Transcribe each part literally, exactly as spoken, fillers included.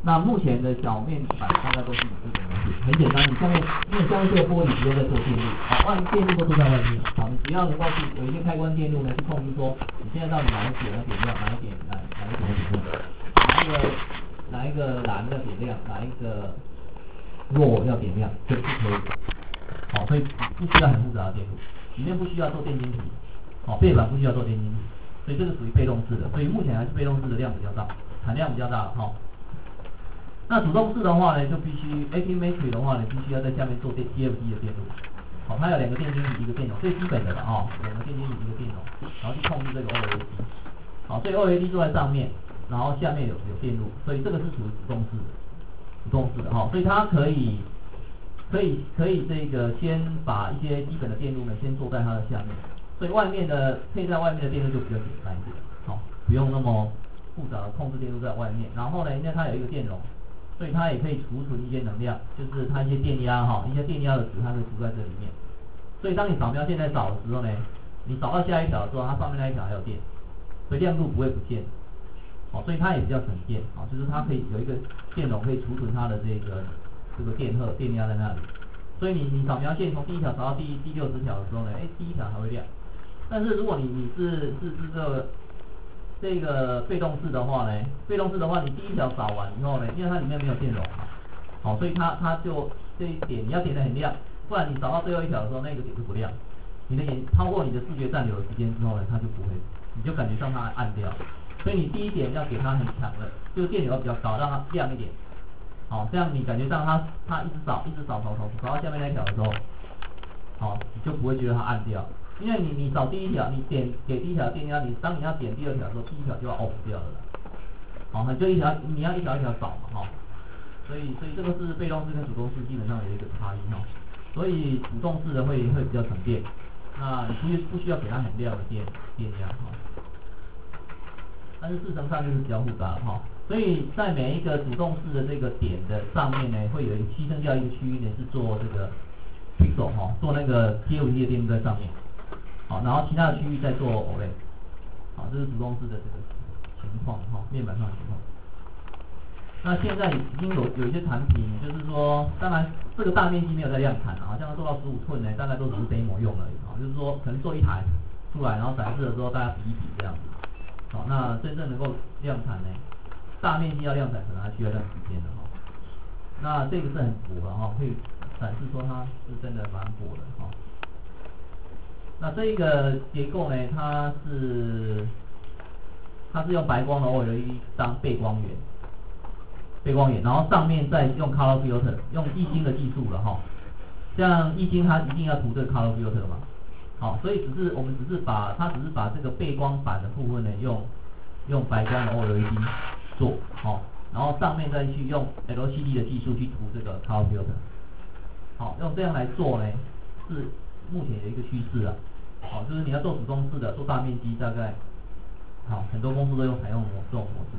那目前的小面板大概都是以这种模式，很简单，你下面因为下面这个玻璃直接在做电路，好，外电路都做在外面，好，你只要能够去有一些开关电路呢，去控制说你现在到底哪一点要点亮，哪一点哪哪一点要点亮，哪一个哪一个蓝要点亮，哪一个弱要点亮，这是可以的，好，所以不需要很复杂的电路，里面不需要做电晶体，好，背板不需要做电晶体，所以这个属于被动式的，所以目前还是被动式的量比较大，产量比较大，哈。那主动式的话呢，就必须 A P matrix 的话呢，必须要在下面做电 T F T 的电路，好，它有两个电晶体，一个电容，最基本的了啊，两个电晶体，一个电容，然后去控制这个 O L E D， 好，所以 O L E D 坐在上面，然后下面有有电路，所以这个是属于主动式的，主动式的哈，所以它可以可以可以这个先把一些基本的电路呢先做在它的下面，所以外面的配在外面的电路就比较简单一点，好，不用那么复杂的控制电路在外面，然后呢，因为它有一个电容。所以它也可以储存一些能量，就是它一些电压哈，一些电压的值它会储在这里面。所以当你扫描线在扫的时候呢，你扫到下一条的时候，它上面那一条还有电，所以亮度不会不见。好，所以它也比较省电，啊，就是它可以有一个电容可以储存它的这个这个电荷电压在那里。所以你你扫描线从第一条扫到第第六十条的时候呢，哎，第一条还会亮。但是如果你你是是是这个。这个被动式的话呢，被动式的话，你第一条扫完以后呢，因为它里面没有电容嘛，好，所以它它就这一点你要点得很亮，不然你扫到最后一条的时候，那个点就不亮，你的眼超过你的视觉暂留的时间之后呢，它就不会，你就感觉上它暗掉，所以你第一点要给它很强的，就是电流要比较高，让它亮一点，好，这样你感觉上它它一直扫一直扫扫扫扫到下面那一条的时候，好，你就不会觉得它暗掉。因为你你扫第一条，你点给第一条电压，你当你要点第二条的时候，第一条就要 off 掉了啦。好，你就一条你要一条一条扫嘛，哈、哦。所以所以这个是被动式跟主动式基本上有一个差异哈、哦。所以主动式的会会比较省电，那你不需不需要给它很亮的电电压哈、哦。但是事实上就是比较复杂哈、哦。所以在每一个主动式的这个点的上面呢，会有一个牺牲掉一个区域呢是做这个 pixel 哈、哦，做那个 T F T 的电路在上面。好，然后其他的区域再做 O L E D， 好，这是主动式的这个情况哈，面板上的情况。那现在已经有有一些产品，就是说，当然这个大面积没有在量产啊，像做到十五寸呢，大概都只是 demo 用而已啊，就是说可能做一台出来，然后展示的时候大家比一比这样子。好，那真正能够量产呢，大面积要量产可能还需要一段时间的哈。那这个是很薄的哈，可以展示说它是真的蛮薄的哈。那这一个结构呢，它是它是用白光的 O L E D 当背光源，背光源，然后上面再用 color filter， 用液晶的技术了哈。像液晶它一定要涂这个 color filter 嘛，好，所以只是我们只是把它只是把这个背光板的部分呢，用用白光的 O L E D 做，好，然后上面再去用 L C D 的技术去涂这个 color filter， 好，用这样来做呢是。目前有一个趋势啊，好，就是你要做主动式的，做大面积，大概，好，很多公司都用采用这种模式。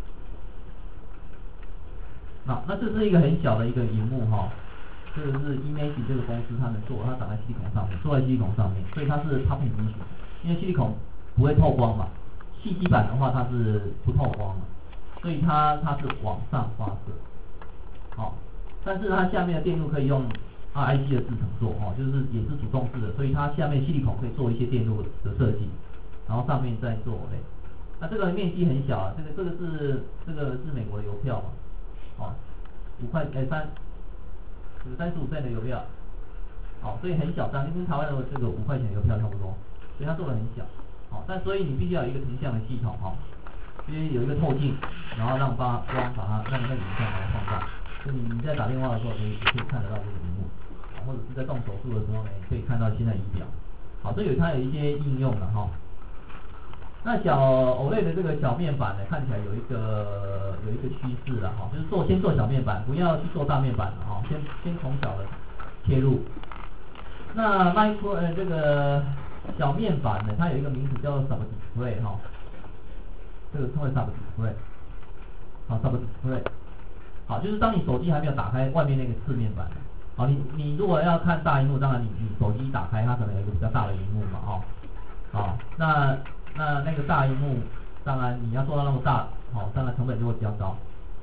那那这是一个很小的一个萤幕哈，这个是 Image 这个公司他们做，它长在矽利孔上面，做在矽利孔上面，所以它是 Top Emission， 因为矽利孔不会透光嘛，细基板的话它是不透光的，所以它它是往上发射，好，但是它下面的电路可以用。R I C 的制程做哦，就是也是主动式的，所以它下面矽利孔可以做一些电路的设计，然后上面再做嘞。那这个面积很小啊，这个这个是这个是美国的邮票嘛，哦，五块哎三，有三十五寸的邮票，哦，所以很小张，跟台湾的这个五块钱邮票差不多，所以它做的很小，哦，但所以你必须要有一个成像的系统哈，因为有一个透镜，然后让把光把它让那个影像把它放大，就你你在打电话的时候可以可以看得到这个荧幕。或者是在动手术的时候呢，可以看到现在仪表，好，这有它有一些应用的哈。那小 O L E D 的这个小面板呢，看起来有一个有一个趋势了哈，就是做先做小面板，不要去做大面板了哈，先先从小的切入。那 micro 呃这个小面板呢，它有一个名字叫做 sub display 哈，这个称为 sub display， 好 sub display， 好，就是当你手机还没有打开外面那个次面板。好，你你如果要看大荧幕，当然你你手机一打开，它可能有一个比较大的荧幕嘛，哦，好，那那那个大荧幕，当然你要做到那么大，好，当然成本就会比较高。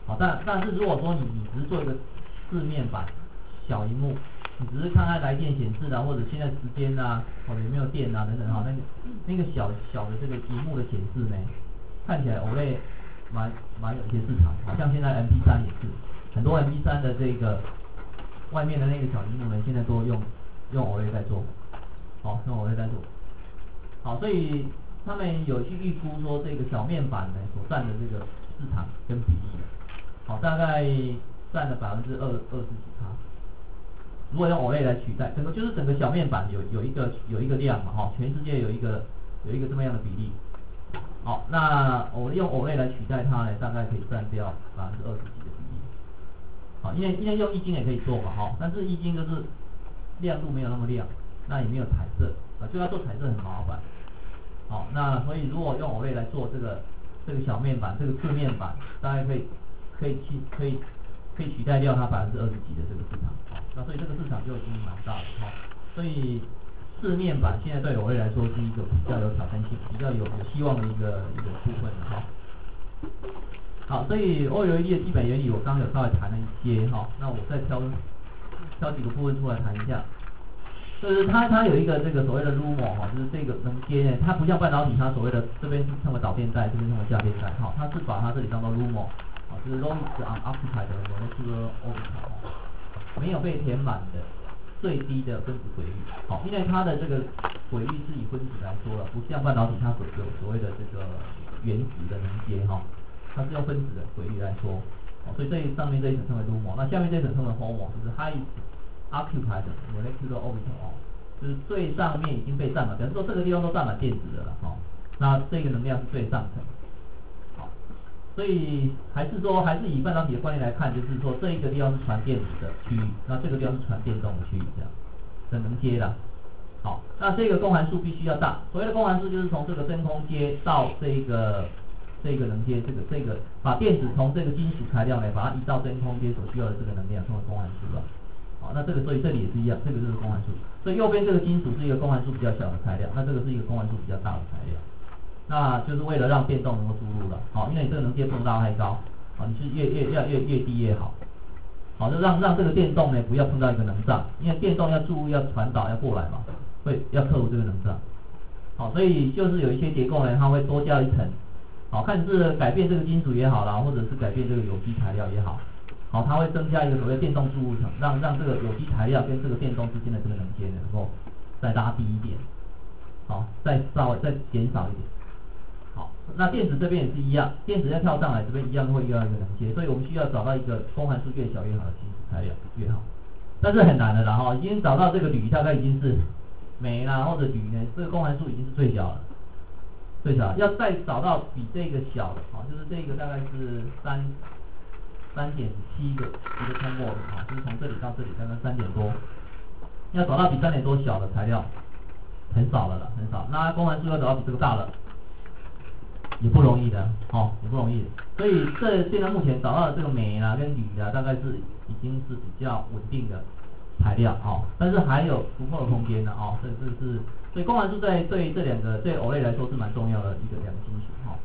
好，但但是如果说你你只是做一个四面板小荧幕，你只是看看来电显示啊，或者现在时间啊，哦有没有电啊等等哈，那个那个小小的这个荧幕的显示呢，看起来 O L E D 蛮蛮有一些市场，好像现在 M P 三 也是，很多 M P 三 的这个外面的那个小荧幕呢，现在都用用 O L E D 在做，好用 O L E D 在做，好，所以他们有去预估说这个小面板呢所占的这个市场跟比例，好大概占了百分之二二十几趴。如果用 O L E D 来取代，整个就是整个小面板有有一个有一个量嘛，哈，全世界有一个有一个这么样的比例。好，那我用 O L E D 来取代它呢，大概可以占掉百分之二十几的比例。好，因为因为用液晶也可以做嘛，哈，但是液晶就是亮度没有那么亮，那也没有彩色，啊，就要做彩色很麻烦。好，那所以如果用 O L E D 来做这个这个小面板，这个次面板，大概可以可以去可以可以取代掉它百分之二十几的这个市场。好，那所以这个市场就已经蛮大了，哈，所以四面板现在对O L E D来说是一个比较有挑战性、比较有有希望的一个一个部分哈。好，所以 O L E D 的基本原理我刚刚有稍微谈了一些哈，那我再挑挑几个部分出来谈一下。就是它它有一个这个所谓的 L U M O 哈，就是这个能接呢，它不像半导体它所谓的这边是称为导电带，这边称为价电带，哈，它是把它这里当做 L U M O， 啊，就是 lowest unoccupied molecular orbital， 没有被填满的最低的分子轨域，好，因为它的这个轨域是以分子来说了，不像半导体它所有所谓的这个原子的能接哈，它是用分子的轨域来说，哦，所以这上面这一层称为 L U M O， 那下面这一层称为 H O M O， 就是 high occupied molecular orbital， 哦，就是最上面已经被占满，比如说这个地方都占满电子的了，哦，那这个能量是最上层，好，所以还是说还是以半导体的观念来看，就是说这一个地方是传电子的区域，那这个地方是传电动的区域，这样的能接啦。好，那这个公函数必须要大，所谓的公函数就是从这个真空接到这个这个能接，这个这个把电子从这个金属材料呢，把它移到真空接所需要的这个能量，称为公函数了。好，那这个所以这里也是一样，这个就是公函数。所以右边这个金属是一个公函数比较小的材料，那这个是一个公函数比较大的材料。那就是为了让电动能够注入了，好，因为你这个能接不能拉太高，好，你是越越要越越低越好。好，就让让这个电动呢不要碰到一个能障，因为电动要注入要传导要过来嘛，会要克服这个能障。好，所以就是有一些结构呢，它会多加一层，好，看是改变这个金属也好啦，或者是改变这个有机材料也好。好，它会增加一个所谓电动注入层，让让这个有机材料跟这个电动之间的这个能接能够再拉低一点，好，再稍微再减少一点。好，那电子这边也是一样，电子要跳上来，这边一样会遇到一个能接，所以我们需要找到一个公函数越小越好的金属材料越好，但是很难的啦哈，已经找到这个铝大概已经是镁啦或者铝呢，这个公函数已经是最小了，最小了，要再找到比这个小的，好，就是这个大概是三。三点七个一个通过的啊，就是从这里到这里大概三点多，要找到比三点多小的材料很少了啦，很少。那公函数要找到比这个大了，也不容易的，哦，也不容易。所以这现在目前找到的这个镁啊跟铝啊，大概是已经是比较稳定的材料哦，但是还有突破的空间的哦，这这是所以公函数在对这两个对 O L E D 来说是蛮重要的一个两个金属哈。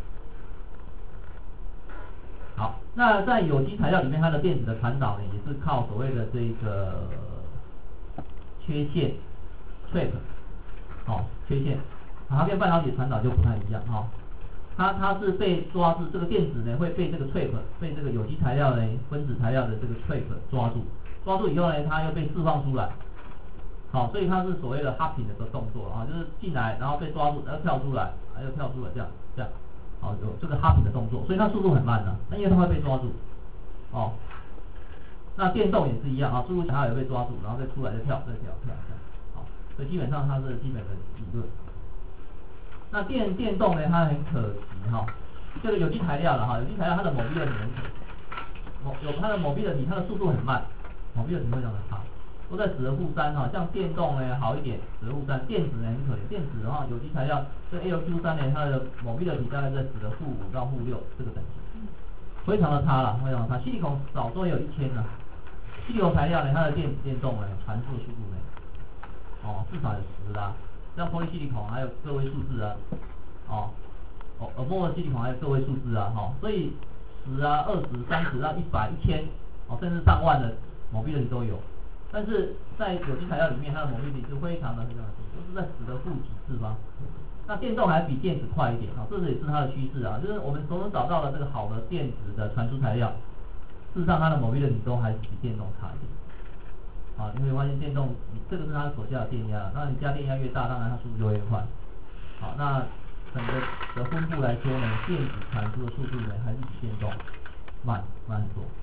好，那在有机材料里面，它的电子的传导呢，也是靠所谓的这个缺陷 trap， 哦，缺陷，它跟半导体传导就不太一样哈、哦。它它是被抓住，这个电子呢会被这个 trap， 被这个有机材料呢分子材料的这个 trap 抓住，抓住以后呢，它又被释放出来。好、哦，所以它是所谓的 hopping 的这个动作啊、哦，就是进来，然后被抓住，然后跳出来，还有跳出来，这样这样。好，有这个 hopping 的动作，所以它速度很慢呢、啊，那因为它会被抓住，哦，那电动也是一样啊，注入它也被抓住，然后再出来再跳，再跳，跳，跳，好，所以基本上它是基本的理论。那电电动呢，它很可惜哈、哦，这个有机材料了哈，有机材料它的 mobility 很可，有它的 mobility，它的速度很慢 ，mobility 会非常的差。都在十的负三哈，像电动呢好一点，十的负三，电子呢很可怜，电子的话有机材料这 L Q 三呢，它的 mobility 大概在十的负五到负六这个等级，非常的差了，非常的差。矽利康少说也有一千呢，矽利康材料呢，它的电子电动呢传输的速度呢，哦至少有十啦，像 polysilicon 还有个位数字啊，哦哦，呃，莫尔矽利康还有个位数字啊，哈、哦，所以十啊、二十、三十到一百、一千，哦，甚至上万的mobility都有。但是在有机材料里面，它的mobility是非常的非常的低，都是在十的负几次方。那电动还比电子快一点啊，这也是它的趋势啊，就是我们所能找到的这个好的电子的传输材料，事实上它的mobility都还是比电动差一点。啊，你会发现电动，这个是它所下的电压，那你加电压越大，当然它速度就会越快。好，那整个的分布来说呢，电子传输的速度呢，还是比电动慢慢很多。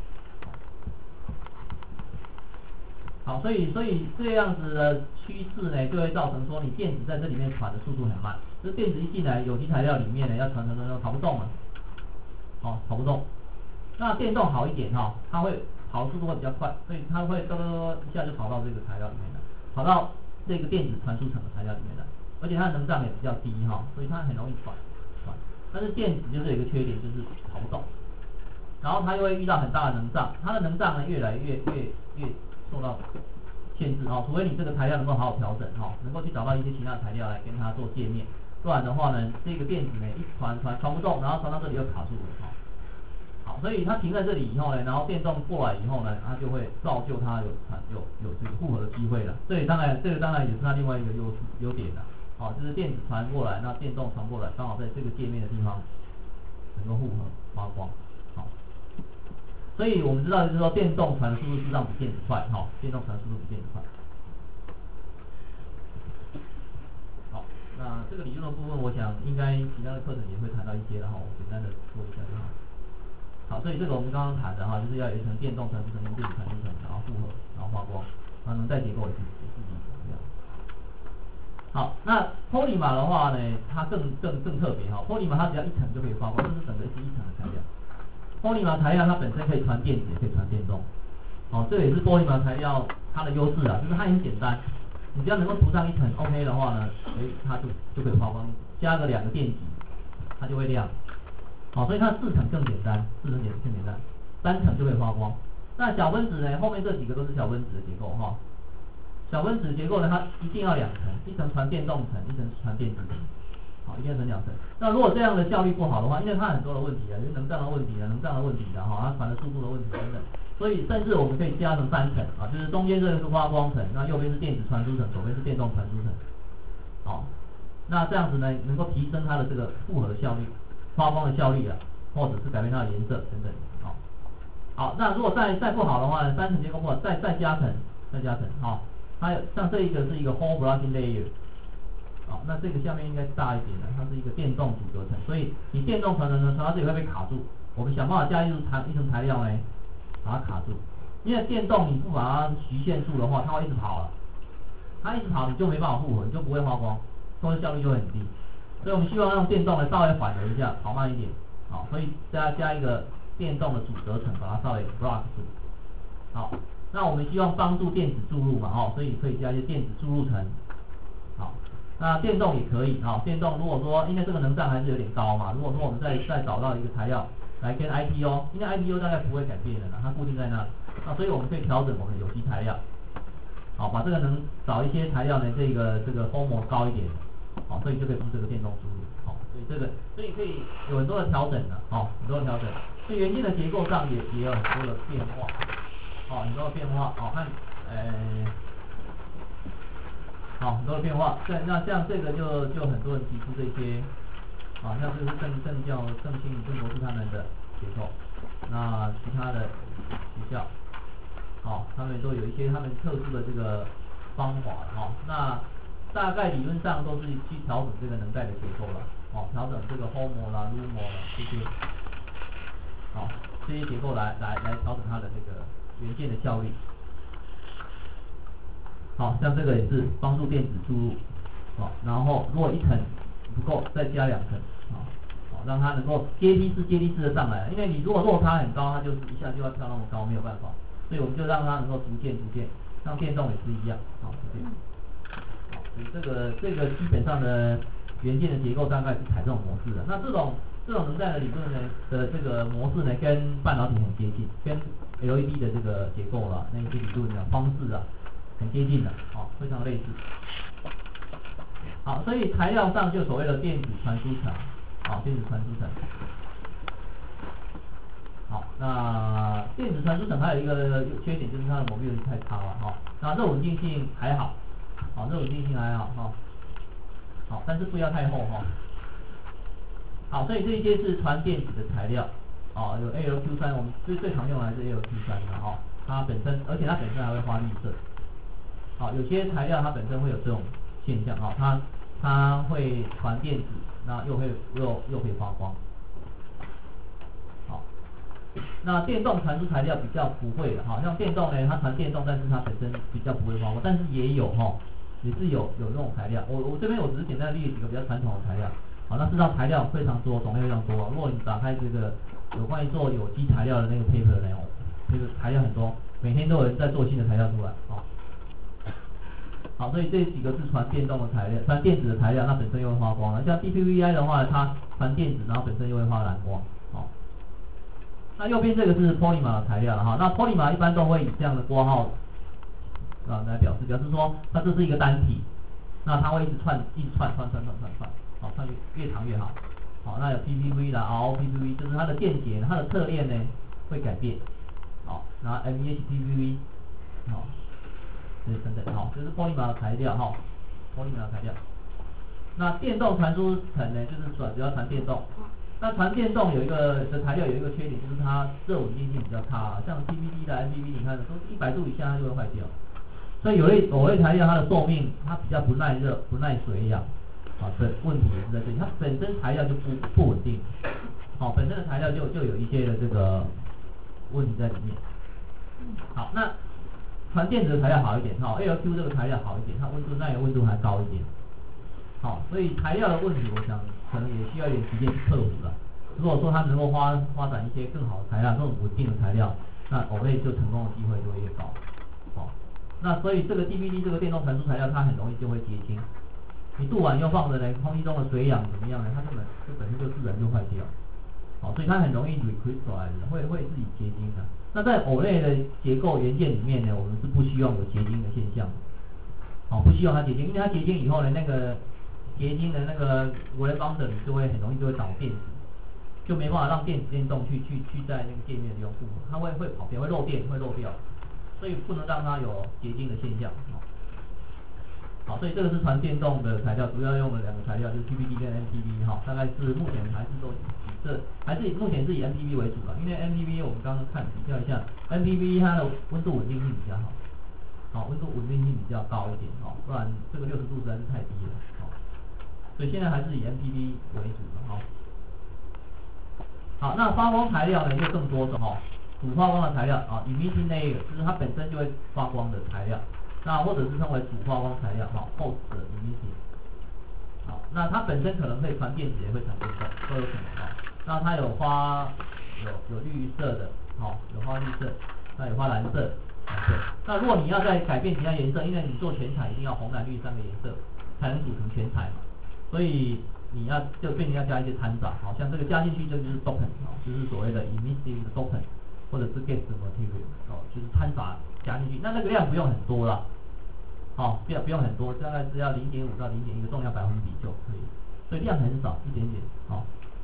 好，所以所以这样子的趋势呢，就会造成说你电子在这里面传的速度很慢，就是电子一进来有机材料里面呢，要传传传传跑不动了，哦，跑不动。那电动好一点哈、哦，它会跑的速度会比较快，所以它会嘚嘚嘚一下就跑到这个材料里面来，跑到这个电子传输层的材料里面来，而且它的能胀也比较低哈、哦，所以它很容易传传。但是电子就是有一个缺点，就是跑不动，然后它又会遇到很大的能胀，它的能胀呢越来越越越受到限制哦，除非你这个材料能够好好调整哦，能够去找到一些其他的材料来跟它做界面，不然的话呢，这个电子呢一传传传不动，然后传到这里又卡住了哈。哦好，所以它停在这里以后呢，然后电动过来以后呢，它就会造就它有传有有这个复合的机会了。这里当然这个当然也是它另外一个优势优点啦。好，就是电子传过来，那电动传过来，刚好在这个界面的地方能够复合发光。好，所以我们知道就是说电动传输速度实际上比电子快，哈、哦，电动传输速度比电子快。好，那这个理论的部分，我想应该其他的课程也会谈到一些，然后我简单的说一下就好。好，所以这个我们刚刚谈的哈，就是要有一层电动传输层跟电子传输层，然后复合，然后发光，那能带结构也是也是一样。好，那 polymer 的话呢，它更更更特别哈 ，polymer 它只要一层就可以发光，这是整个是一层的材料。polymer 材料它本身可以传电子，也可以传电动。哦，这也是 polymer 材料它的优势啊，就是它很简单，你只要能够涂上一层 OK 的话呢，诶，它就就可以发光，加个两个电极，它就会亮。好、哦，所以它四层更简单，四层简更简单，三层就可以发光。那小分子呢？后面这几个都是小分子的结构哈、哦。小分子结构呢，它一定要两层，一层传电动层，一层传电子层。好，一定要成两层。那如果这样的效率不好的话，因为它很多的问题啊，有能胀的问题啊，能胀的问题的、啊、哈，它传的速度的问题等等。所以甚至我们可以加成三层啊，就是中间这个是发光层，那右边是电子传输层，左边是电动传输层。好、哦，那这样子呢，能够提升它的这个复合的效率。发光的效率啊，或者是改变它的颜色等等，好、哦，好，那如果再再不好的话呢，三层结构不好，再再加层，再加层，好、哦，还有像这一个是一个 hole blocking layer， 好、哦，那这个下面应该大一点的，它是一个电动阻隔层，所以你电动传的呢，传到这里会被卡住，我们想办法加一层材一层材料呢，把它卡住，因为电动你不把它局限住的话，它会一直跑了，它一直跑你就没办法复合，你就不会发光，所以效率就会很低。所以我们希望让电动呢稍微缓和一下，跑慢一点，好，所以再加一个电动的阻隔层，把它稍微 block 住。好，那我们希望帮助电子注入嘛，哦，所以可以加一些电子注入层。好，那电动也可以，好，电动如果说因为这个能胀还是有点高嘛，如果说我们再再找到一个材料来跟 I P O， 因为 I P O 大概不会改变的啦，它固定在那，那所以我们可以调整我们的有机材料，好，把这个能找一些材料呢，这个这个 homo 高一点。好，所以就可以用这个电动输入，好，所以这个，所以可以有很多的调整的，好，很多的调整。所以元件的结构上也也有很多的变化，好，很多的变化，好，看，呃，好，很多的变化。对，那像这个就就很多人提出这些，啊，像这个是正正教、正信、正博士他们的结构，那其他的学校，好，他们都有一些他们特殊的这个方法，哈，那。大概理论上都是去调整这个能带的结构了，哦，调整这个 homo 啦、lumo 啦这些，好、哦，这些结构来来来调整它的这个元件的效率。好、哦，像这个也是帮助电子注入，哦，然后如果一层不够，再加两层，啊、哦，好、哦，让它能够阶梯式阶梯式的上来，因为你如果落差很高，它就是一下就要跳那么高，没有办法，所以我们就让它能够逐渐逐渐，像电动也是一样，好、哦，逐渐。这个这个基本上的元件的结构大概是采这种模式的。那这种这种能带的理论呢的这个模式呢，跟半导体很接近，跟 L E D 的这个结构啦，那一些理论的方式啊，很接近的，哦，非常类似。好，所以材料上就所谓的电子传输层，啊、哦，电子传输层。 好，那电子传输层还有一个缺点就是它的 mobility 太差了哈、哦。那热稳定性还好，好，热稳定性还好哈、哦。好，但是不要太厚哈、哦。好，所以这些是传电子的材料，哦，有 A L Q 三，我们最最常用的还是 A L Q 三的哈、哦。它本身，而且它本身还会发绿色。好，有些材料它本身会有这种现象哈、哦，它它会传电子，那又会又又会发光。好，那电动传输材料比较不会的哈，像电动呢，它传电动，但是它本身比较不会发光，但是也有哈、哦，也是有有这种材料。我我这边我只是简单列几个比较传统的材料。好，那事实上材料非常多，种类非常多。如果你打开这个有关于做有机材料的那个 paper 的内容，这个材料很多，每天都有人在做新的材料出来。好，好，所以这几个是传电动的材料，传电子的材料，那本身又会发光了。像 D P V I 的话，它传电子，然后本身又会发蓝光。好，那右边这个是 polymer 的材料了哈。那 polymer 一般都会以这样的括号啊来表示，表示说它这是一个单体，那它会一直串，一直串串串串串串。好，串越越长越好。好，那有 P P V 啦 ，R O P P V， 就是它的电解，它的侧链呢会改变。好，然后 M E H P P V， 好，这是等等，好，这是 polymer 的材料哈 ，polymer 的材料。那电动传输层呢，就是主主要传电动。那传电动有一个的材料有一个缺点，就是它热稳定性比较差，像 P V D 的 M P V， 你看都一百度以下它就会坏掉。所以有类有类材料它的寿命它比较不耐热、不耐水氧。好，这问题也是在这里，它本身材料就不不稳定，好，本身的材料就就有一些的这个问题在里面。好，那传电子的材料好一点，哈 ，A L Q 这个材料好一点，它温度耐热温度还高一点。好，所以材料的问题，我想可能也需要一点时间去克服了。如果说它能够发发展一些更好的材料、更稳定的材料，那 O L E D 就成功的机会就会越高。好，那所以这个 D V D 这个电动传输材料，它很容易就会结晶。你镀完又放着呢，空气中的水氧怎么样呢？它根本就本身就自然就坏掉，好，所以它很容易 recrystallize， 会会自己结晶的。那在 O L E D 的结构元件里面呢，我们是不希望有结晶的现象，好，不希望它结晶，因为它结晶以后呢，那个结晶的那个 wire bond 就会很容易就会导电子，就没办法让电子电动去去去在那个界面的地方复合，它会会跑掉，会漏电，会漏掉，所以不能让它有结晶的现象。好，所以这个是传电动的材料，主要用的两个材料就是 P V D 跟 M P V 哈，大概是目前还是都以这还是以目前是以 M P V 为主了，因为 M P V 我们刚刚看比较一下 ，M P V 它的温度稳定性比较好，好，温度稳定性比较高一点哦，不然这个六十度实在是太低了，好，所以现在还是以 M P V 为主的哈。好，那发光材料呢就更多种哈，主发光的材料啊 ，emitting layer 就是它本身就会发光的材料。那或者是称为主发光材料，哈 ，host emitting， 好，那它本身可能会传电子，也会传电动，都有可能哈。那它有花有有绿色的，好，有花绿色，那有花蓝色，蓝色。那如果你要再改变其他颜色，因为你做全彩一定要红蓝绿三个颜色才能组成全彩嘛，所以你要就变成要加一些掺杂，好像这个加进去这就是 dopant， 哦，就是所谓的 emissive dopant， 或者是 gas material， 哦，就是掺杂加进去，那那个量不用很多啦。好，不要不用很多，大概是要零点五到零点一个重量百分比就可以，所以量很少，一点点。好，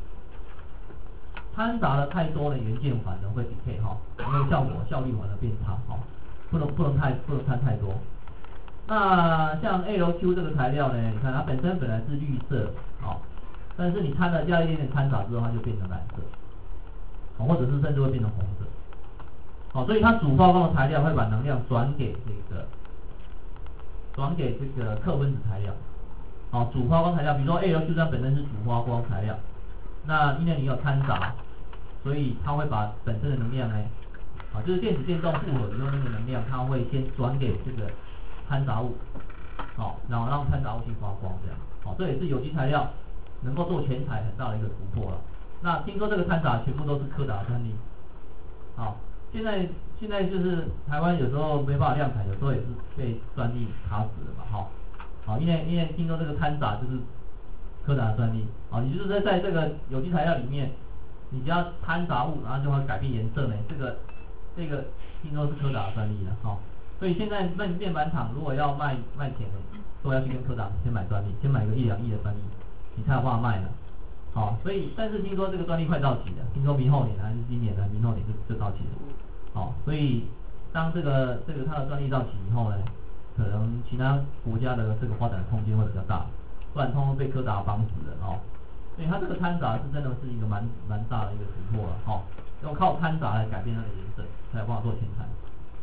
掺杂的太多的元件反而会 decay 哈，那个效果效率反而变差，好，不能不能太不能掺太多。那像 A L Q 这个材料呢，你看它本身本来是绿色，好，但是你掺了加一点点掺杂之后，它就变成蓝色，好，或者是甚至会变成红色。好，所以它主发光的材料会把能量转给这个。转给这个克分子材料，好，主发光材料，比如说 A L Q 它本身是主发光材料，那因为你有掺杂，所以它会把本身的能量呢，好，就是电子电动复合以后那个能量，它会先转给这个掺杂物，好，然后让掺杂物去发光，这样，好，这也是有机材料能够做全彩很大的一个突破了。那听说这个掺杂全部都是柯达专利，好。现在现在就是台湾有时候没办法量产，有时候也是被专利卡死了嘛，哈，好，因为因为听说这个掺杂就是柯达的专利，好，也就是在在这个有机材料里面，你只要掺杂物，然后就会改变颜色呢，这个这个听说是柯达的专利了，哈，所以现在面面板厂如果要卖卖钱呢，都要去跟柯达先买专利，先买个一两亿的专利，你才有办法卖呢， 好，所以但是听说这个专利快到期了，听说明后年还是今年呢，明后年就就到期了。好，所以当这个这个它的专利到期以后呢，可能其他国家的这个发展空间会比较大，不然通通被柯达绑死了哦。所以它这个掺杂是真的是一个蛮蛮大的一个突破了哈，要靠掺杂来改变它的颜色，才有办法做天才。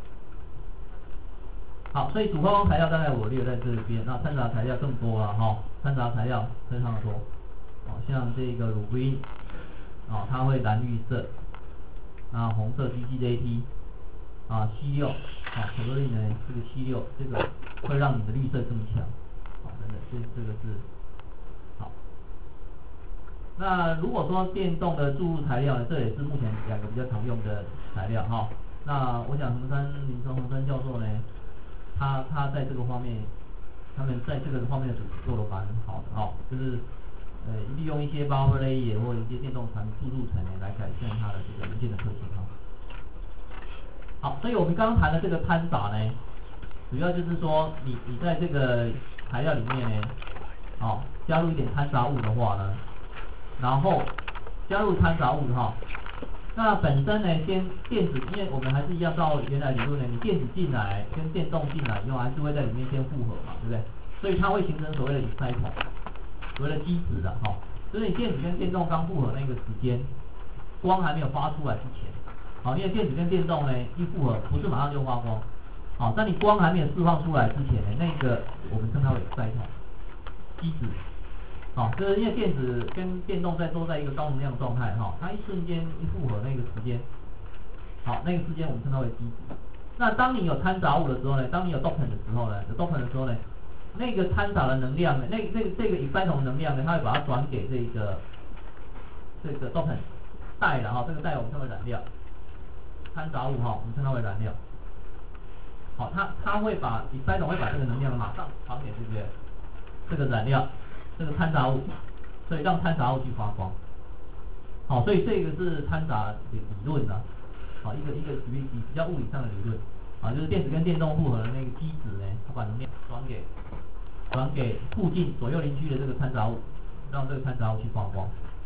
好，所以主发光材料大概我列在这边，那掺杂材料更多了哈，掺杂材料非常的多，哦，像这个乳硅，哦，它会蓝绿色，啊，红色 G G J T， 啊 C 六，啊，巧克力呢这个 C 六这个会让你的绿色更强，好，等等，这这个是好。那如果说电动的注入材料呢，这也是目前两个比较常用的材料哈。那我想衡山林松衡山教授呢，他他在这个方面，他们在这个方面的组织做得蛮好的哈，就是呃利用一些 buffer layer 或一些电动产品注入层呢来改善它的这个元件的特性哈。好，所以我们刚刚谈的这个掺杂呢，主要就是说你你在这个材料里面呢，哦加入一点掺杂物的话呢。然后加入掺杂物哈，那本身呢，先电子，因为我们还是一样照原来理论呢，你电子进来跟电动进来以后，还是会在里面先复合嘛，对不对？所以它会形成所谓的 exciter， 所谓的基质的哈，就是你电子跟电动刚复合那个时间，光还没有发出来之前，好，因为电子跟电动呢一复合不是马上就发光，好，在你光还没有释放出来之前呢，那个我们称它为 exciter， 基质。好、哦，就是因为电子跟电动在都在一个高能量状态哈、哦，它一瞬间一复合那个时间，好、哦，那个时间我们称它为基质。那当你有掺杂物的时候呢，当你有 dopant 的时候呢，有 dopant 的时候呢，那个掺杂的能量呢，那那个这个 exciter 的能量呢，它会把它转给这个这个 dopant 带了哈，这个带我们称为燃料，掺杂物哈、哦，我们称它为燃料。好、哦，它它会把 exciter 会把这个能量马上传给这个这个燃料。这个掺杂物，所以让掺杂物去发光，好，所以这个是掺杂理理论啊，好，一个一个比比比较物理上的理论，啊，就是电子跟电动复合的那个基质呢，它把能量转给转给附近左右邻居的这个掺杂物，让这个掺杂物去发光。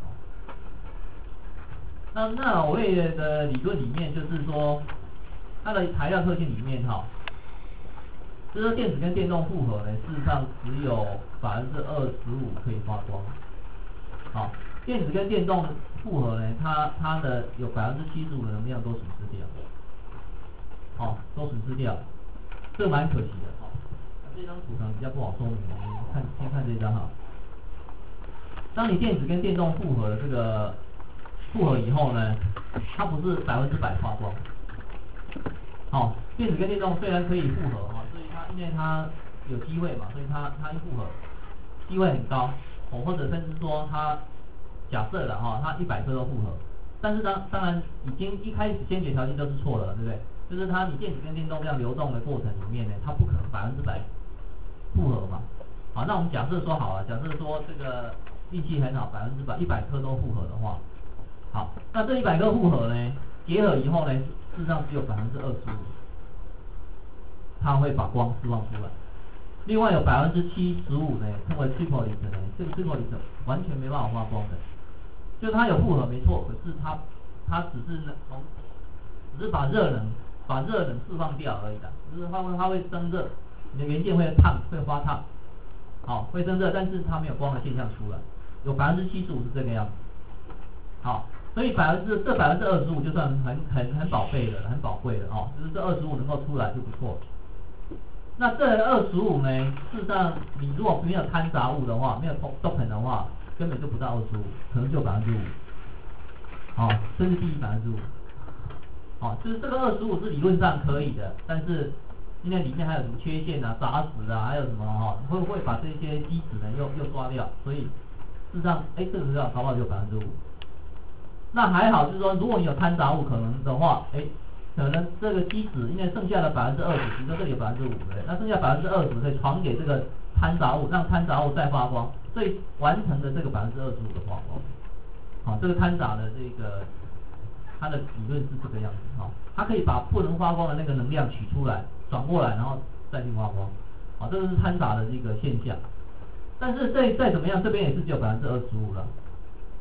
那那我谓的理论里面就是说，它的材料特性里面哈。就是说电子跟电动复合呢，事实上只有百分之二十五可以发光。好，电子跟电动复合呢，它它的有百分之七十五的能量都损失掉。好，都损失掉，这蛮可惜的。好，那这张图可能比较不好说明，我们看先看这张哈。当你电子跟电动复合的这个复合以后呢，它不是百分之百发光。好，电子跟电动虽然可以复合哈。因为它有机会嘛，所以它它一复合机会很高，哦，或者甚至说它假设了哈，它一百颗都复合，但是当当然已经一开始先决条件都是错的了，对不对？就是它你电子跟电动这样流动的过程里面呢，它不可能百分之百复合嘛。好，那我们假设说好了，假设说这个运气很好，百分之百一百颗都复合的话，好，那这一百颗复合呢，结合以后呢，事实上只有百分之二十五。它会把光释放出来，另外有百分之七十五呢，称为 triple emitter 呢，这个 triple emitter 完全没办法发光的，就是它有复合没错，可是它它只是从只是把热能把热能释放掉而已的，就是它会它会生热，你的元件会烫会发烫，好会生热，但是它没有光的现象出来，有百分之七十五是这个样子，好。所以百分之这百分之二十五就算很很很宝贝的，很宝贵的哦，就是这二十五能够出来就不错。那这二十五呢，事实上你如果没有掺杂物的话，没有 dopant 的话，根本就不到二十五，可能就百分之五，好，甚至低于百分之五。好，就是这个二十五是理论上可以的，但是因为里面还有什么缺陷啊、杂质啊，还有什么哈、哦，会不会把这些基质呢又又刷掉？所以事实上，哎，这个时候搞不好就有百分之五。那还好，就是说，如果你有掺杂物可能的话，哎，可能这个基质，因为剩下的百分之二十，比如说这里有百分之五，对，那剩下百分之二十可以传给这个掺杂物，让掺杂物再发光，所以完成了这个百分之二十五的发光。好，这个掺杂的这个它的理论是这个样子哈，它可以把不能发光的那个能量取出来，转过来，然后再去发光。好，这个是掺杂的这个现象。但是再再怎么样，这边也是只有百分之二十五了。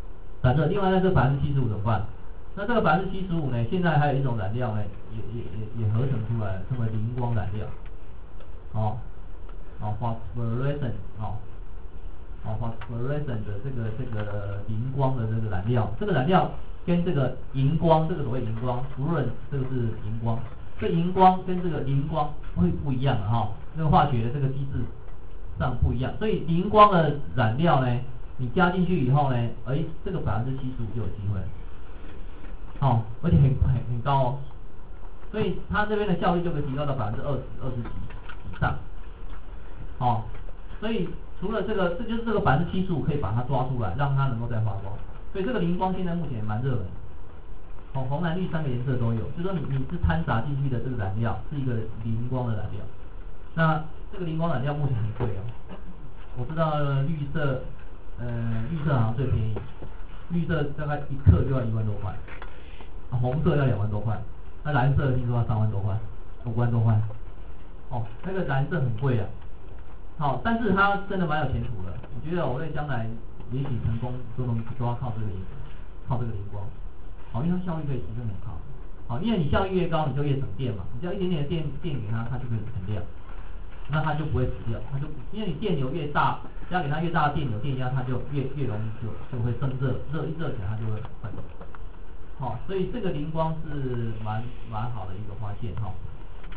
散热。另外呢，这百分之七十五怎么办？那这个百分之七十五呢，现在还有一种燃料呢，也也也也合成出来了，称为磷光燃料。哦，哦 ，phosphorescent 哦，哦 phosphorescent 的这个这个磷光的这个燃料，这个燃料跟这个荧光，这个所谓荧光 ，fluorescence 这个是荧光，这荧光跟这个磷光会不一样的哈、哦，那个化学的这个机制上不一样，所以磷光的燃料呢，你加进去以后呢，哎，这个百分之七十五就有机会了。哦，而且很很很高哦，所以它这边的效率就可以提高到百分之二十、二十几以上。哦，所以除了这个，这就是这个百分之七十五可以把它抓出来，让它能够再发光。所以这个磷光现在目前也蛮热门，红红蓝绿三个颜色都有，就是说你你是掺杂进去的这个燃料是一个磷光的燃料。那这个磷光燃料目前很贵哦，我知道绿色，呃，绿色好像最便宜，绿色大概一克就要一万多块。红色要两万多块，那蓝色听说要三万多块，五万多块。哦，那个蓝色很贵啊。好，但是它真的蛮有前途的。我觉得我在将来也许成功都能都要靠这个荧，靠这个荧光。好，因为它效率可以提升很高。好，因为你效率越高，你就越省电嘛。你只要一点点的电电给它，它就可以省掉，那它就不会死掉。它就因为你电流越大，加给它越大的电流电压，它就越越容易就就会生热，热一热起来它就会坏。好、哦，所以这个磷光是蛮蛮好的一个发现哈、哦。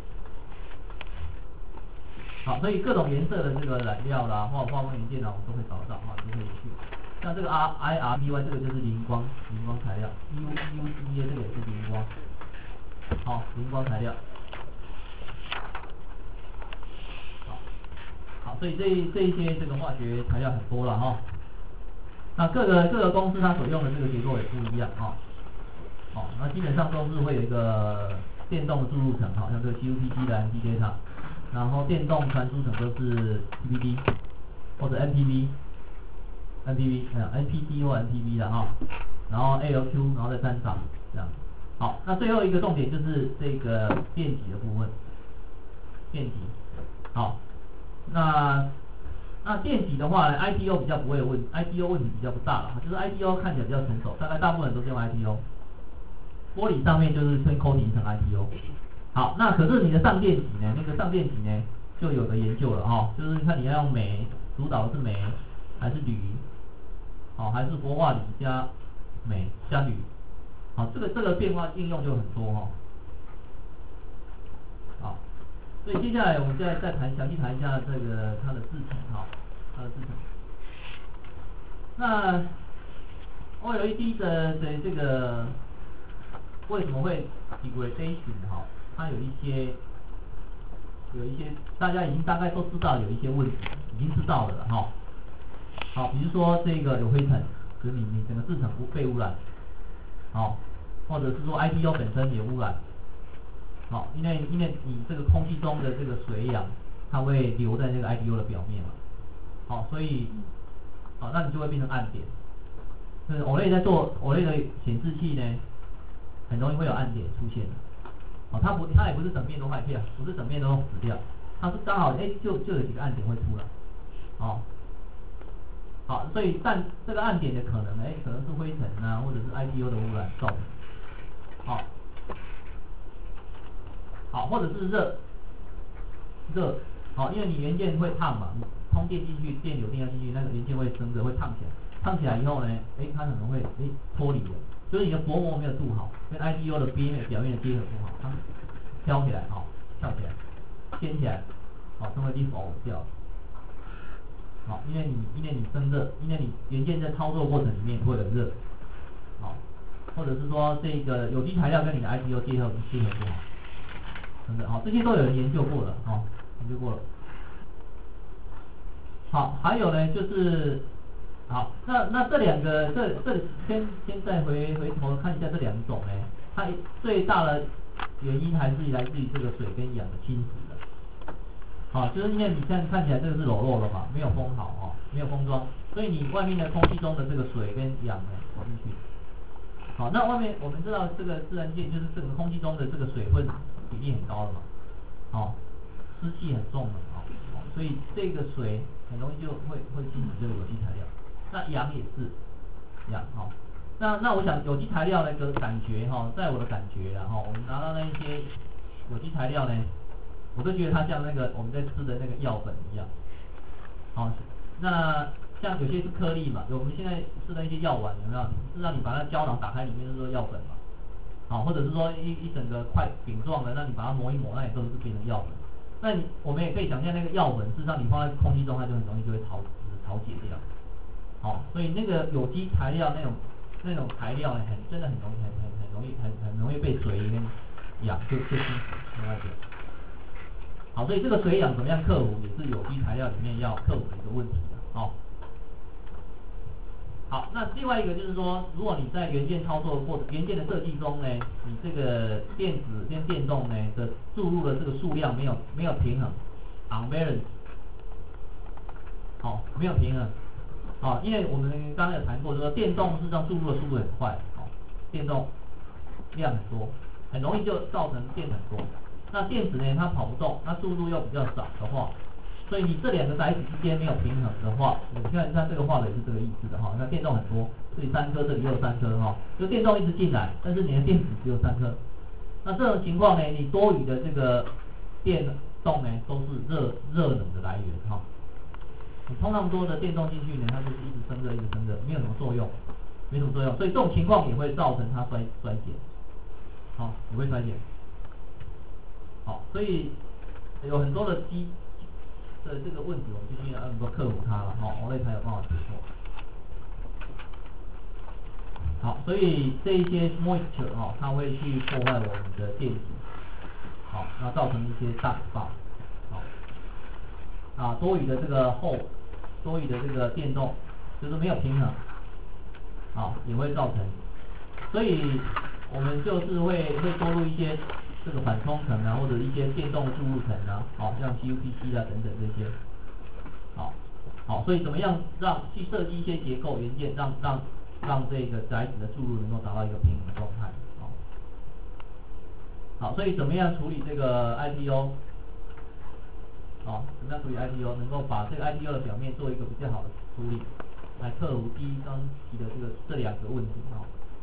好，所以各种颜色的这个染料啦，或者化光元件啦，我们都会找得到哈，你就可以去。像这个 R I R B Y 这个就是磷光，磷光材料 ，U U E A 这个也是磷光，好，磷光材料。好，好，所以这这一些这个化学材料很多了哈、哦。那各个各个公司它所用的这个结构也不一样哈。哦哦，那基本上都是会有一个电动的注入层，好像这个 C U P G 的 M P data， 然后电动传输层都是 P P D 或者 N P V，N P V， 嗯 N P C 或 N P V 的哈，然后 A L Q， 然后再三档这样。好，那最后一个重点就是这个电极的部分，电极，好，那那电极的话呢 ，I T O 比较不会有问 ，I T O 问题比较不大了，就是 I T O 看起来比较成熟，大概大部分人都是用 I T O。玻璃上面就是先 coating 一层 I T O， 好，那可是你的上电极呢？那个上电极呢，就有的研究了哈、哦，就是看你要用镁，主导的是镁还是铝，好、哦，还是氟化锂加镁加铝，好，这个这个变化应用就很多哈、哦，好，所以接下来我们再再谈详细谈一下这个它的制程哈、哦，它的制程。那 O L E D 的的这个。为什么会 degradation 哈？它有一些有一些大家已经大概都知道有一些问题，已经知道了了哈。好，比如说这个有灰尘，就是你你整个制程被污染，好，或者是说 I T O 本身也污染，好，因为因为你这个空气中的这个水氧，它会留在这个 I T O 的表面嘛，好，所以好，那你就会变成暗点。就是 O L E D 在做 O L E D 的显示器呢。很容易会有暗点出现的，哦，它不，它也不是整面都坏掉，不是整面都死掉，它是刚好，哎，就就有几个暗点会出来，哦，好，所以但这个暗点的可能，哎，可能是灰尘啊，或者是 I T O 的污染造成，好，好，或者是热，热，好，因为你元件会烫嘛，你通电进去，电流电压进去，那个元件会生热，会烫起来，烫起来以后呢，哎，它可能会哎脱离了。就是你的薄膜没有镀好，跟 I T O 的边面表面的结合不好，它飘起来，好、哦，跳起来，掀起来，好、哦，称为 lift off 掉。好，因为你因为你生热，因为你元件在操作过程里面会有热，好、哦，或者是说这个有机材料跟你的 I T O 结合结合不好，真的好，这些都有人研究过了，好、哦，研究过了。好，还有呢就是。好，那那这两个，这这先先再回回头看一下这两种呢，它最大的原因还是来自于这个水跟氧的侵蚀的。好，就是因为你现在看起来这个是裸露了嘛，没有封好哦，没有封装，所以你外面的空气中的这个水跟氧呢跑进去。好，那外面我们知道这个自然界就是这个空气中的这个水分比例很高的嘛，哦，湿气很重的哦，所以这个水很容易就会会侵蚀这个有机材料。那氧也是，氧哈、哦， 那那我想有机材料那个感觉哈，在我的感觉然后我们拿到那一些有机材料呢，我都觉得它像那个我们在吃的那个药粉一样。好，那像有些是颗粒嘛，有我们现在吃的一些药丸有没有？是让你把那胶囊打开，里面是说药粉嘛。好，或者是说一一整个块饼状的，那你把它磨一磨，那也都是变成药粉。那你我们也可以想象那个药粉，事实上你放在空气中，它就很容易就会潮湿、潮解掉。好，所以那个有机材料那种那种材料呢，很真的很容易、很很很容易、很很容易被水跟氧就就侵蚀，了解。好，所以这个水氧怎么样克服，也是有机材料里面要克服的一个问题的。好。好，那另外一个就是说，如果你在元件操作的过程、元件的设计中呢，你这个电子跟电动呢的注入的这个数量没有没有平衡 ，unbalance， 好，没有平衡，好，因为我们刚刚有谈过，就是说电动事实上注入的速度很快，好，电动量很多，很容易就造成电很多。那电子呢，它跑不动，那注入又比较少的话。所以你这两个载体之间没有平衡的话，你看它这个画的也是这个意思的哈。那电动很多，这里三颗，这里又三颗哈，就电动一直进来，但是你的电子只有三颗。那这种情况呢，你多余的这个电动呢，都是热热能的来源哈。你充那么多的电动进去呢，它就是一直生热，一直生热，没有什么作用，没什么作用。所以这种情况也会造成它衰衰减，好，也会衰减。好，所以有很多的机。的这个问题，我们必须要能够克服它了，哈、哦，我类才有办法突破。好，所以这一些 moisture 哈、哦，它会去破坏我们的电子，好、哦，那造成一些大爆，好、哦，啊，多余的这个后，多余的这个电动，就是没有平衡，好、哦，也会造成，所以我们就是会会多入一些。这个缓冲层啊，或者一些电动注入层啊，好、哦，像 C U P C 啊等等这些，好，好，所以怎么样让去设计一些结构元件，让让让这个载体的注入能够达到一个平衡的状态，好，好，所以怎么样处理这个 I P O， 好，怎么样处理 I P O， 能够把这个 I P O 的表面做一个比较好的处理，来克服第一刚提的这个这两个问题，哈、哦。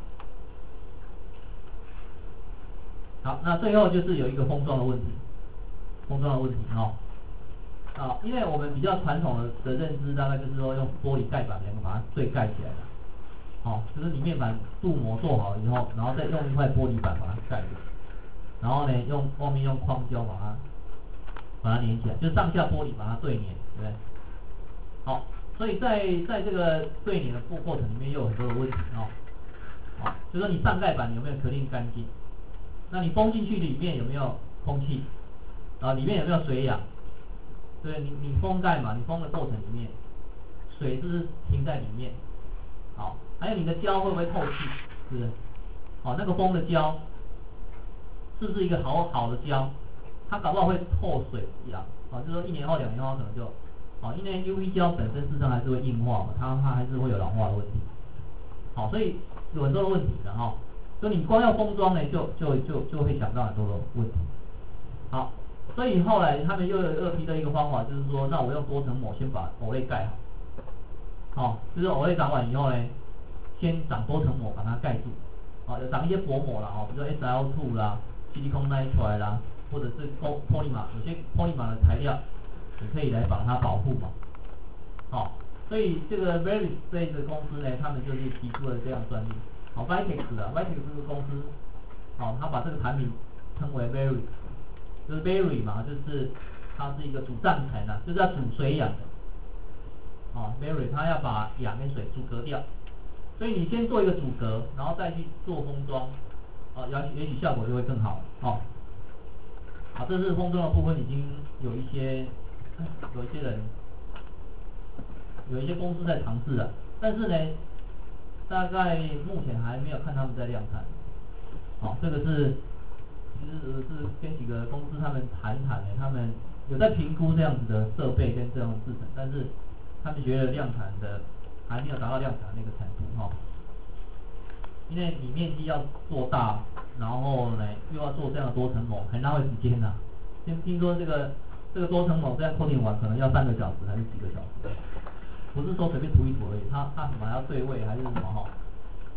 好，那最后就是有一个封装的问题，封装的问题哈、哦，啊，因为我们比较传统的的认知，大概就是说用玻璃盖板两个把它对盖起来的，好、哦，就是你面板镀膜做好了以后，然后再用一块玻璃板把它盖住，然后呢用外面用框胶把它把它粘起来，就上下玻璃把它对粘，对不对？好，所以在在这个对粘的过过程里面又有很多的问题哦，好、哦，就说你上盖板有没有壳定干净？那你封进去里面有没有空气？啊，里面有没有水氧？对，你你封盖嘛，你封的过程里面，水是不是停在里面？好，还有你的胶会不会透气？是不是？好，那个封的胶是不是一个好好的胶？它搞不好会透水氧，啊，就是说一年后、两年后可能就，啊，因为 U V 胶本身事实上还是会硬化嘛，它它还是会有老化的问题。好，所以有很多的问题的哈。所以你光要封装呢，就就就就会想到很多的问题。好，所以后来他们又有又提的一个方法，就是说，那我用多层膜先把 O L E D 盖好。好，就是 O L E D 长完以后呢，先长多层膜把它盖住。好，有长一些薄膜啦，哦，比如说 S L two 啦、silicon nitride 啦，或者是 polymer， 有些 polymer 的材料，你可以来把它保护嘛。好，所以这个 Veris 这个公司呢，他们就是提出了这样专利。好 ，Vitex 的 Vitex 这个公司，好、哦，他把这个产品称为 Veris， 就是 Veris 嘛，就是它是一个主帐层啊，就是要主水氧的。哦 ，Veris 它要把氧跟水阻隔掉，所以你先做一个阻隔，然后再去做封装，哦，也许也许效果就会更好。哦，好，这是封装的部分，已经有一些有一些人有一些公司在尝试了，但是呢。大概目前还没有看他们在量产，好、哦，这个是其实是跟几个公司他们谈谈的，他们有在评估这样子的设备跟这样的制程，但是他们觉得量产的还没有达到量产的那个程度哈、哦，因为你面积要做大，然后呢又要做这样的多层膜，很浪费时间呐、啊。听听说这个这个多层膜这样 coating 完可能要三个小时还是几个小时？不是说随便涂一涂而已，它它什么还要对位还是什么哈？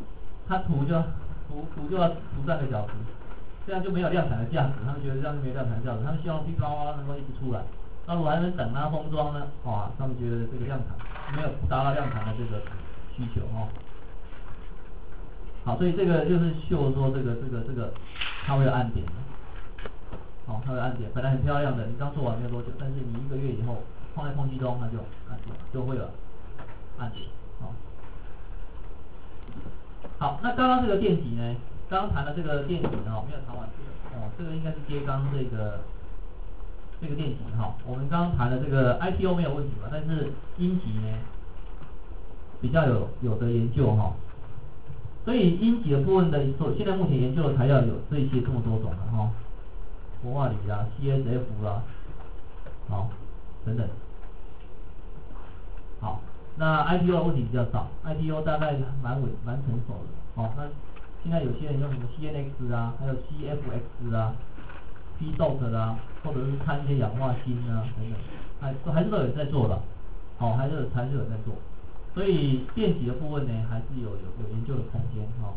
他涂就涂涂就要涂三个小时，这样就没有量产的价值，他们觉得这样就没有量产的价值，他们希望噼里啪啦能够一直出来。那如果还能等它封装呢？哇，他们觉得这个量产没有达到量产的这个需求哦。好，所以这个就是秀说这个这个这个它会有暗点的，哦，它会有暗点，本来很漂亮的，你刚做完没有多久，但是你一个月以后放在空气中，它就暗点就会有暗点，哦。好，那刚刚这个电极呢？刚刚谈的这个电极哦，没有谈完这个哦，这个应该是接刚这个这个电极哈、哦。我们刚刚谈的这个 I P O 没有问题嘛，但是阴极呢比较有有的研究哈、哦。所以阴极的部分的，现在目前研究的材料有这些这么多种的哈、哦，氟化锂啦、C S F 啦，好、哦、等等。好，那 I P O 的问题比较少 ，I P O 大概蛮稳蛮成熟的。哦，那现在有些人用什么 C N X 啊，还有 C F X 啊 ，P D O T 啦，或者是看一些氧化锌啊等等，还还是都有人在做的。哦，还是还是有人在做。所以电极的部分呢，还是有有有研究的空间哈、哦。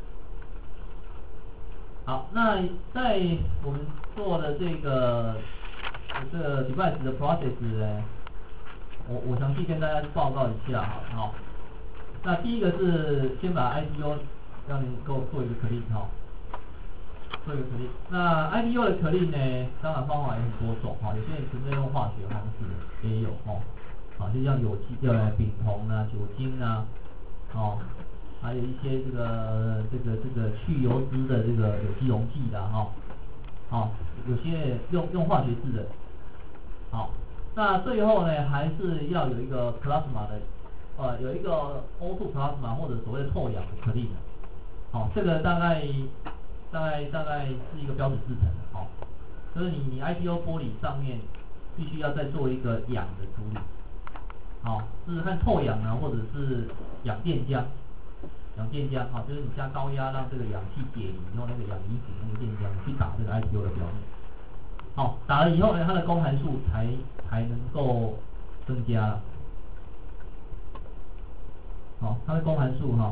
好，那在我们做的这个这个 device 的 process 呢，我我详细跟大家报告一下哈。好，那第一个是先把 I P O 让你够做一个 clean 哈，做一个 clean。那 I P O 的 clean 呢，当然方法也很多种哈，有些人纯粹用化学方式也有哦。啊，就像有机的丙酮啊、酒精啊，哦，还有一些这个这个这个去油脂的这个有机溶剂的哈，哦，有些用用化学制的，好，那最后呢还是要有一个 plasma 的，呃，有一个 O 二 plasma 或者所谓的透氧的 clean， 好，这个大概大概大概是一个标准制成的，好，就是你你 I P O 玻璃上面必须要再做一个氧的处理。好、哦，是看透氧呢，或者是氧电浆，氧电浆，好、哦，就是你加高压让这个氧气解离以后，那个氧离子那个电浆去打这个 I P O 的表面，好、哦，打了以后呢，它的公函数才才能够增加了，好、哦，它的公函数哈，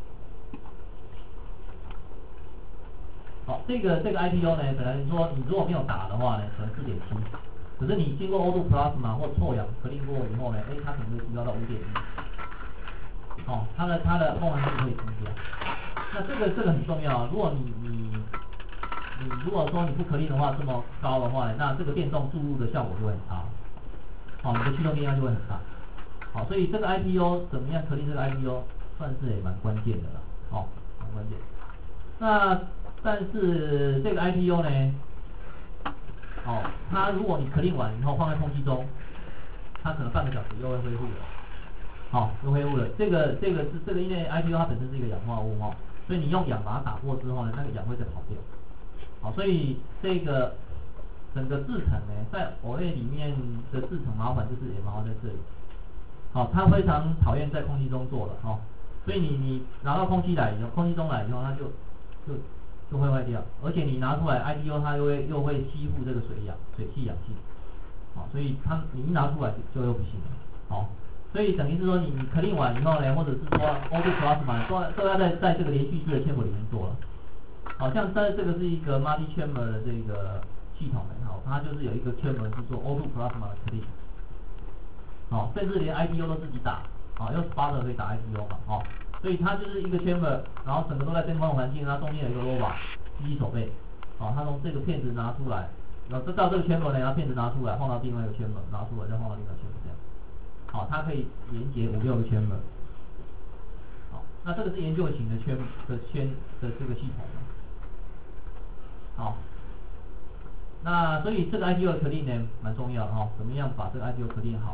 好、哦，这个这个 I P O 呢，本来你说你如果没有打的话呢，可能四点七。可是你经过 O 二 plasma 或臭氧合并过以后呢，哎，它可能会提高到五点一，哦，它的它的公函数可以增加。那这个这个很重要啊，如果你你你如果说你不可逆的话这么高的话，那这个电动注入的效果就会很差，哦，你的驱动电压就会很大，好、哦，所以这个 I P O 怎么样可逆这个 I P O 算是也蛮关键的了，哦，蛮关键。那但是这个 I P O 呢？哦，它如果你可令完以后放在空气中，它可能半个小时又会恢复了，好、哦，又恢复了。这个这个是这个因为 I P O 它本身是一个氧化物哈、哦，所以你用氧把它打破之后呢，那个氧会再跑掉，好、哦，所以这个整个制程呢，在 O L E D 里面的制程麻烦就是也麻烦在这里，好、哦，它非常讨厌在空气中做的哈、哦，所以你你拿到空气来以后，空气中来以后，它就就就会坏掉，而且你拿出来 I P O 它又会又会吸附这个水氧、水汽、氧气，好、哦，所以它你一拿出来就就又不行了，好、哦，所以等于是说你你 clean 完以后呢，或者是说 O 二 plasma 都都要在在这个连续式的 chamber 里面做了，好、哦，像在这个是一个 multi chamber 的这个系统呢，好、哦，它就是有一个 chamber 是做 O 二 plasma 的 clean， 好、哦，甚至连 I P O 都自己打，好、哦，用 spotter 可以打 I P O 嘛，哦。所以它就是一个 chamber， 然后整个都在真空环境，它中间有一个 robot 机器手背，好、哦，它从这个片子拿出来，然后到这个 chamber 呢，然后片子拿出来，放到另外一个 chamber， 拿出来再放到另外一个 chamber 这样，好、哦，它可以连接五六个 chamber， 好、哦，那这个是研究型的圈的圈的这个系统，好、哦，那所以这个 I P O 的 clean 呢蛮重要的哈、哦，怎么样把这个 I P O clean 好？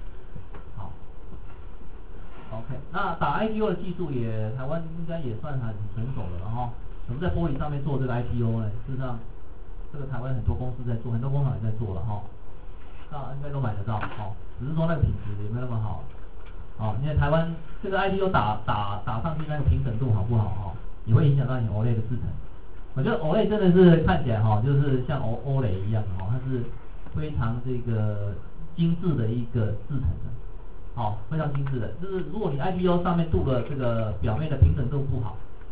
OK， 那打 I P O 的技术也台湾应该也算很成熟的了哈。我们在玻璃上面做这个 I P O 呢，事实上这个台湾很多公司在做，很多工厂也在做了哈。那应该都买得到哦，只是说那个品质也没有那么好。哦，因为台湾这个 I P O 打打打上去那个平整度好不好哈，也会影响到你 O L E D 的制程。我觉得 O L E D 真的是看起来哈，就是像 O O L E D 一样哈，它是非常这个精致的一个制程的。好、哦，非常精致的，就是如果你 I P O 上面镀的这个表面的平整度不好，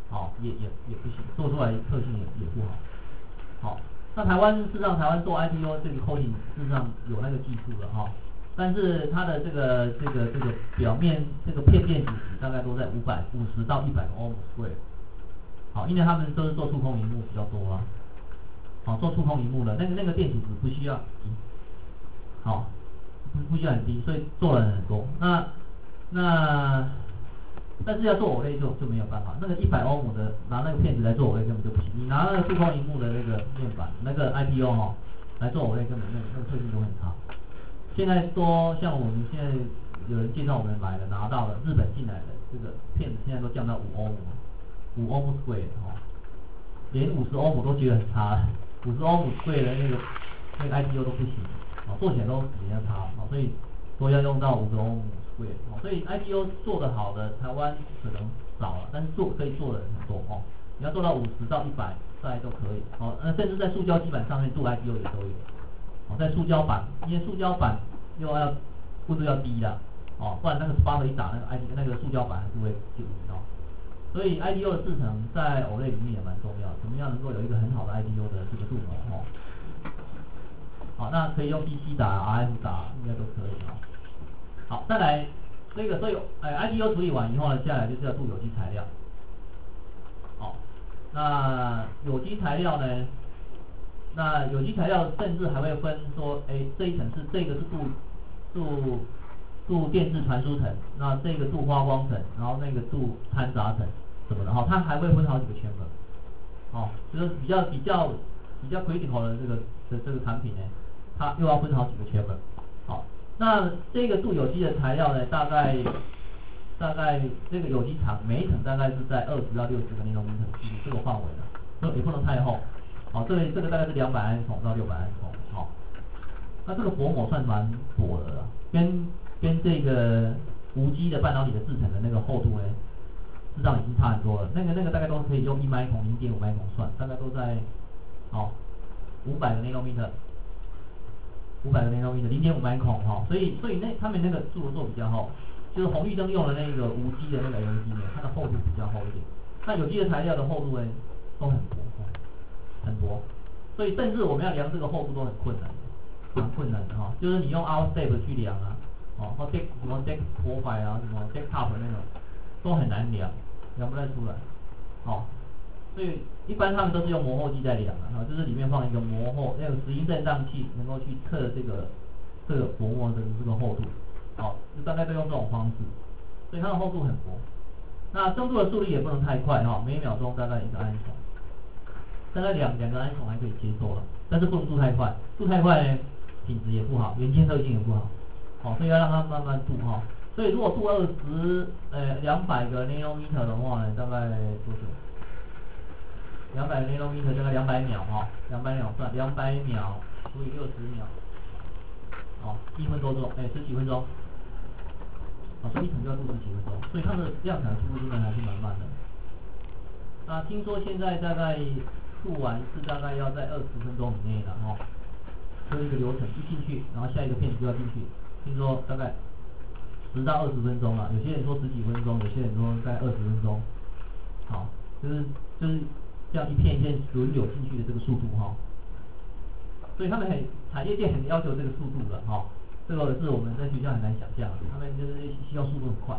好、也也也不行，做出来特性也也不好。好，那台湾事实上台湾做 I P O 这个 coating 事实上有那个技术的哈、哦，但是它的这个这个这个表面这个片电子值大概都在五百五十到一百个 ohm square。好，因为他们都是做触控萤幕比较多啊。好，做触控萤幕的那个那个电子值不需要低，好，不不需要很低，所以做了很多。那那但是要做 O L E D 就就没有办法，那个一百欧姆的拿那个片子来做 O L E D 根本就不行。你拿那个触控萤幕的那个面板，那个 I P O 哈、哦、来做 O L E D 根本那个那个特性都很差。现在多像我们现在有人介绍我们买的拿到的日本进来的这个片子，现在都降到五欧姆，五欧姆 square 哈、哦，连五十欧姆都觉得很差了，五十欧姆 square 的那个那个 I P O 都不行，哦，做起来都比人家差，哦，所以都要用到五十欧姆 square，哦，所以 I P O 做得好的台湾可能少了，但是做可以做的人很多哦，你要做到五十到一百再都可以，哦，那甚至在塑胶基板上面做 I P O 也都有。哦，在塑胶板，因为塑胶板又要温度要低的，哦，不然那个 spot 一打，那个 I 那个塑胶板还是会就晕哦。所以 I P O 的制成在 O L E D 里面也蛮重要，怎么样能够有一个很好的 I P O 的这个镀膜哦。好，那可以用 D C 打 R F 打，应该都可以哦。好，再来这个，所以呃 I P O 处理完以后呢，下来就是要镀有机材料。好，那有机材料呢？那有机材料甚至还会分说，哎，这一层是这个是镀镀镀电致传输层，那这个镀发光层，然后那个镀掺杂层什么的，哈、哦，它还会分好几个圈的，哦，就是比较比较比较 critical 的这个的这个产品呢，它又要分好几个圈的，好，那这个镀有机的材料呢，大概大概这个有机厂每一层大概是在二十到六十个尼龙米特这个范围的，也不能太厚。好，这个这个大概是两百安孔到六百安孔，好，那这个薄膜算蛮薄的了，跟跟这个无机的半导体的制成的那个厚度呢，事实上已经差很多了。那个那个大概都可以用一麦孔、零点五麦孔算，大概都在哦五百个 nanometer， 五百个 nanometer， 零点五麦孔哈、哦，所以所以那他们那个做的做比较厚，就是红绿灯用的那个无机的那个 L E D 呢，它的厚度比较厚一点，那有机的材料的厚度呢都很薄。很薄，所以甚至我们要量这个厚度都很困难，蛮困难的哈、哦。就是你用 out step 去量啊，哦，或 deck 什么 deck profile 啊，什么 deck top 那种，都很难量，量不太出来，哦。所以一般他们都是用磨厚机在量啊，哦，就是里面放一个磨厚那个石英振荡器，能够去测这个这个薄膜的这个厚度，哦，就大概都用这种方式，所以它的厚度很薄。那增度的速率也不能太快哈、哦，每秒钟大概一个安孔。大概两两个安孔还可以接受了，但是不能镀太快，镀太快呢，品质也不好，元件特性也不好，好、哦，所以要让它慢慢镀哈、哦。所以如果镀二十呃两百个 nanometer 的话呢，大概多久？两百 nanometer 大概两百秒哈，两百秒算两百秒除以六十秒，哦，一分多钟，哎，十几分钟，啊、哦，所以一层就要镀十几分钟，所以它的量产速度真的还是蛮慢的。那听说现在大概镀完是大概要在二十分钟以内了哦，这一个流程一进去，然后下一个片子就要进去，听说大概十到二十分钟了，有些人说十几分钟，有些人说大概二十分钟，好，就是就是这样一片一片轮流进去的这个速度哈、哦，所以他们很产业界很要求这个速度的哈、哦，这个是我们在学校很难想象的，他们就是希望速度很快。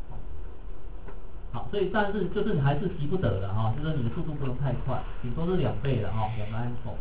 好，所以但是就是你还是急不得的哈、哦，就是你的速度不能太快，顶多是两倍的哈、哦，两个安孔。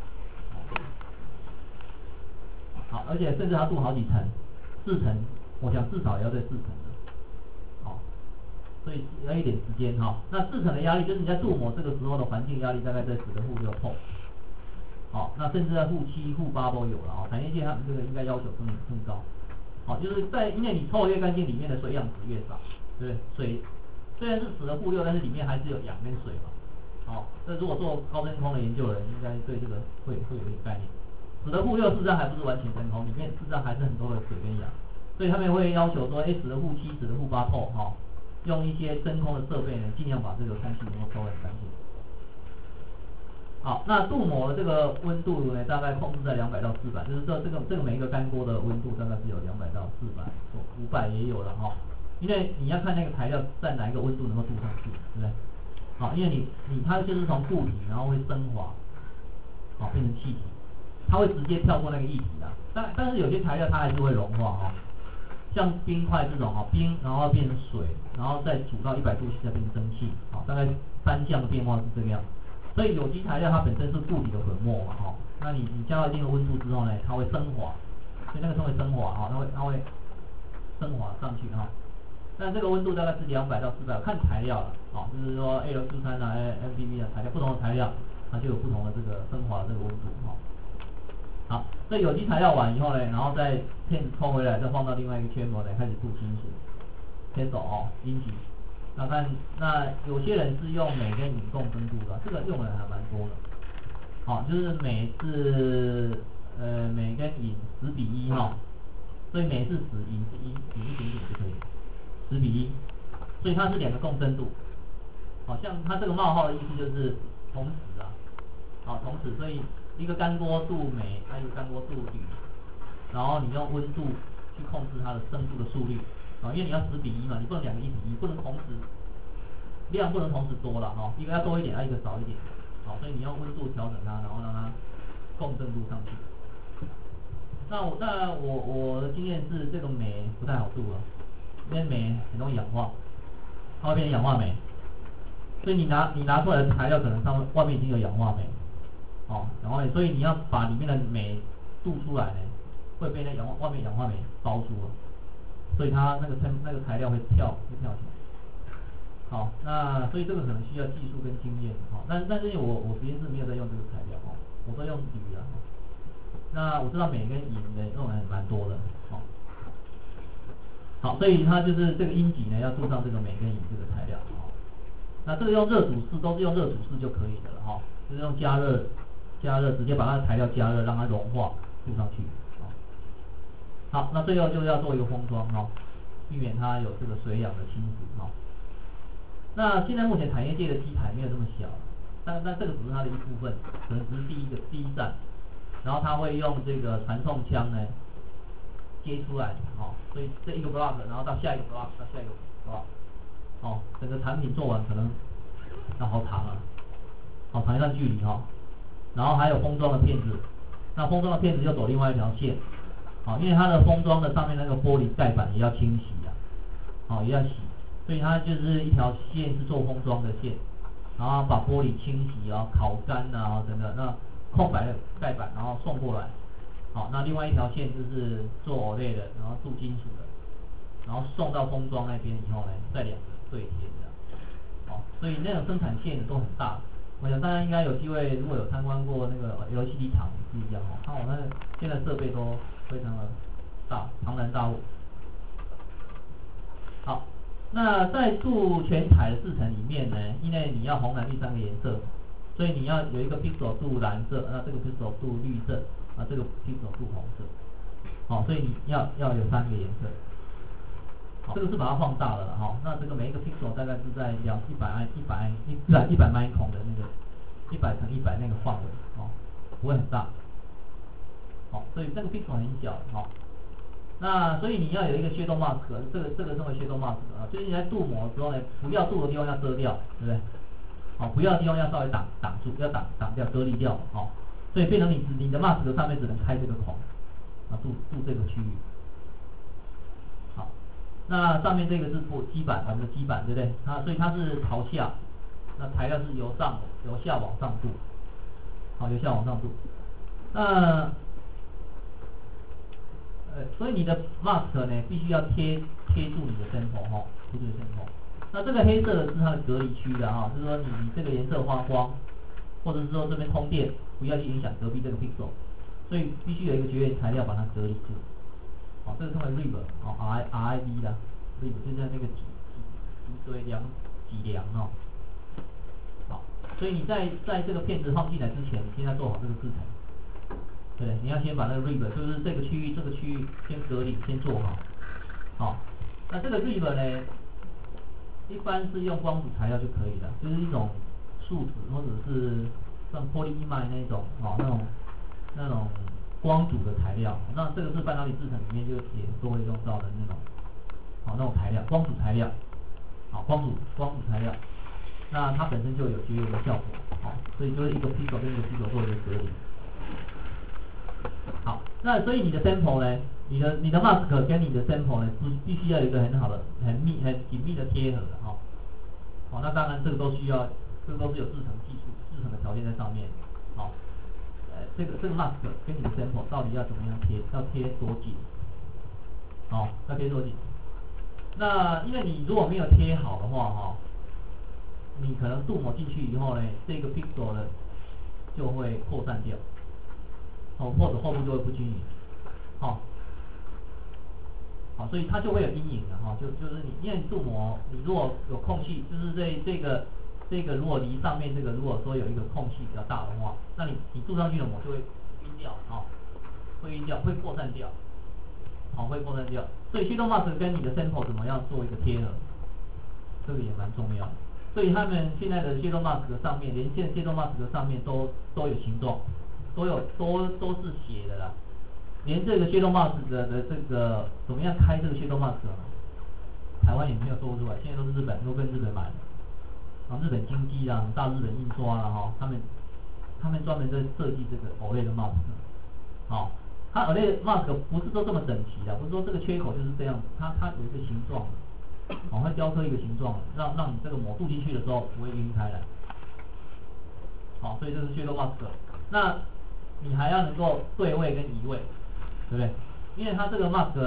好，而且甚至它镀好几层，四层，我想至少也要在四层的。好，所以要一点时间哈、哦。那四层的压力就是你在镀膜这个时候的环境压力大概在十的负六透。好，那甚至在负七、负八都有了啊、哦。产业界他们这个应该要求更更高。好，就是在因为你抽的越干净，里面的水样子越少，对不对？水。虽然是十的负六，但是里面还是有氧跟水嘛。好、哦，这如果做高真空的研究的人，应该对这个会会有一个概念。十的负六事实上还不是完全真空，里面事实上还是很多的水跟氧，所以他们会要求说，哎，十的负七、十的负八透，哈、哦，用一些真空的设备呢，尽量把这个空气能够抽得很干净。好，那镀膜的这个温度呢，大概控制在两百到四百，就是说这个这个每一个干锅的温度大概是有两百到四百，五百也有了哈。哦，因为你要看那个材料在哪一个温度能够镀上去，对不对？ 好，因为你你它就是从固体然后会升华，好变成气体，它会直接跳过那个液体的，但但是有些材料它还是会融化哈、哦，像冰块这种哈、哦，冰然后变成水，然后再煮到一百度 C 再变成蒸汽，好，大概单项的变化是这个样子。所以有机材料它本身是固体的粉末嘛哈、哦，那你你加到一定的温度之后呢，它会升华，所以那个称为升华哈、哦，它会它会升华上去哈。哦那这个温度大概是两百到四百，看材料了，哦，就是说 A L 四三啊、M P V 啊材料，不同的材料它就有不同的这个升华的这个温度哈、哦。好，这有机材料完以后呢，然后再片子抽回来，再放到另外一个圈膜呢，开始镀金属，切手哦，阴极。那看，那有些人是用镁跟银共分镀的，这个用的还蛮多的。好、哦，就是镁是呃镁跟银十比一哈，所以镁是十，银是一，银一点点就可以。十比一，所以它是两个共振度，好、哦、像它这个冒号的意思就是同时啊，好、哦、同时，所以一个干锅镀镁，还有一个干锅镀铝，然后你用温度去控制它的生镀的速率，啊、哦，因为你要十比一嘛，你不能两个一比一，不能同时量不能同时多了哈、哦，一个要多一点，啊一个少一点，好、哦，所以你用温度调整它，然后让它共振度上去。那我那我我的经验是这个镁不太好镀了。因为镁很容易氧化，它会变成氧化镁，所以你拿你拿出来的材料可能上面外面已经有氧化镁，哦，然后所以你要把里面的镁镀出来呢，会被那氧化外面氧化镁包住了，所以它那个材那个材料会跳会跳起来。好，那所以这个可能需要技术跟经验，好、哦，但但是因为我我实验室没有在用这个材料哦，我都用铝啊、哦，那我知道镁跟银的这种人蛮多的，哦。好，所以它就是这个阴极呢，要镀上这个镁跟银这个材料，哦。那这个用热煮式都是用热煮式就可以的了，哈、哦，就是用加热，加热直接把它的材料加热，让它融化，镀上去，哦。好，那最后就要做一个封装，哈、哦，避免它有这个水氧的侵蚀，哈、哦。那现在目前产业界的机台没有这么小，但但这个只是它的一部分，可能只是第一个第一站，然后它会用这个传送枪呢。接出来，哦，所以这一个 block， 然后到下一个 block， 到下一个 block， 哦，整个产品做完可能那好长啊，好长一段距离哈、哦，然后还有封装的片子，那封装的片子又走另外一条线，哦，因为它的封装的上面那个玻璃盖板也要清洗啊，哦，也要洗，所以它就是一条线是做封装的线，然后把玻璃清洗啊、烤干啊等等，那空白的盖板然后送过来。好，那另外一条线就是做 O L E D 的，然后镀金属的，然后送到封装那边以后呢，再两个对贴这样。好，所以那种生产线都很大。我想大家应该有机会，如果有参观过那个 L C D 厂是一样哦，看我那个现在设备都非常的大，庞然大物。好，那在镀全彩的制程里面呢，因为你要红蓝绿三个颜色，所以你要有一个 pixel 镀蓝色，那这个 pixel 镀绿色。啊，这个 pixel 镀红色，好、哦，所以你要要有三个颜色，好，这个是把它放大了哈、哦。那这个每一个 pixel 大概是在两一百安一百安一百一百 micron 的那个一百乘一百那个范围哦，不会很大，好、哦，所以这个 pixel 很小哈、哦。那所以你要有一个 shadow mask， 这个这个称为 shadow mask 啊，就是你在镀膜的时候呢，不要镀的地方要遮掉，对不对？好、哦，不要的地方要稍微挡挡住，要挡挡掉隔离掉，好、哦。所以变成你你的 mask 上面只能开这个孔，啊镀镀这个区域。好，那上面这个是不基板，我们的基板对不对？它所以它是朝下，那材料是由上由下往上镀，好由下往上镀。那呃，所以你的 mask 呢必须要贴贴住你的针头哈，贴住针头。那这个黑色的是它的隔离区的哈，就是说你你这个颜色发光，或者是说这边通电。不要去影响隔壁这个 pixel， 所以必须有一个绝缘材料把它隔离住。好、哦，这个称为 rib， 哦 R R I B 啦 ，rib 就像那个脊脊椎梁脊梁哦。好，所以你在在这个片子放进来之前，你先要做好这个制程，对不对？你要先把那个 rib， 就是这个区域这个区域先隔离，先做好。好、哦，那这个 rib 呢，一般是用光阻材料就可以了，就是一种树脂或者是。像 polyimide 那种哦，那种那种光阻的材料，那这个是半导体制程里面就也都会用到的那种，好、哦、那种材料，光阻材料，好、哦、光阻光阻材料。 那它本身就有节约的效果，好、哦，所以就是一个 pixel 跟一个 pixel 做一个隔离。好，那所以你的 sample 呢，你的你的 mask 跟你的 sample 呢，必必须要有一个很好的、很密、很紧密的贴合的哈。好、哦，那当然这个都需要，这个都是有制成技术、制成的条件在上面。好、哦，呃，这个这个 mask 跟你的 sample 到底要怎么样贴？要贴多紧？好、哦，要贴多紧？那因为你如果没有贴好的话，哈、哦，你可能镀膜进去以后呢，这个 pixel 呢就会扩散掉。哦，或者后部就会不均匀，好、哦，好、哦，所以它就会有阴影的哈、哦，就就是你因为镀膜，你如果有空隙，就是这这个这个如果离上面这个如果说有一个空隙比较大的话，那你你镀上去的膜就会晕掉啊、哦，会晕掉，会扩散掉，好、哦，会扩散掉。所以 shadow mask 跟你的 sample 怎么样做一个贴合，这个也蛮重要的。所以他们现在的 shadow mask 上面，连线 shadow mask 上面都都有形状。都有都都是写的啦，连这个 shadow mask 的的这个怎么样开这个 shadow mask 呢？台湾也没有做出来，现在都是日本都跟日本买的，啊日本京基啦、大日本印刷啦哈，他们他们专门在设计这个 O L E D 的 mask， 好、哦，它 O L E D mask 不是都这么整齐的，不是说这个缺口就是这样子，它它有一个形状，哦会雕刻一个形状，让让你这个膜镀进去的时候不会晕开来，好、哦，所以这是 shadow mask， 那你还要能够对位跟移位，对不对？因为它这个 mask，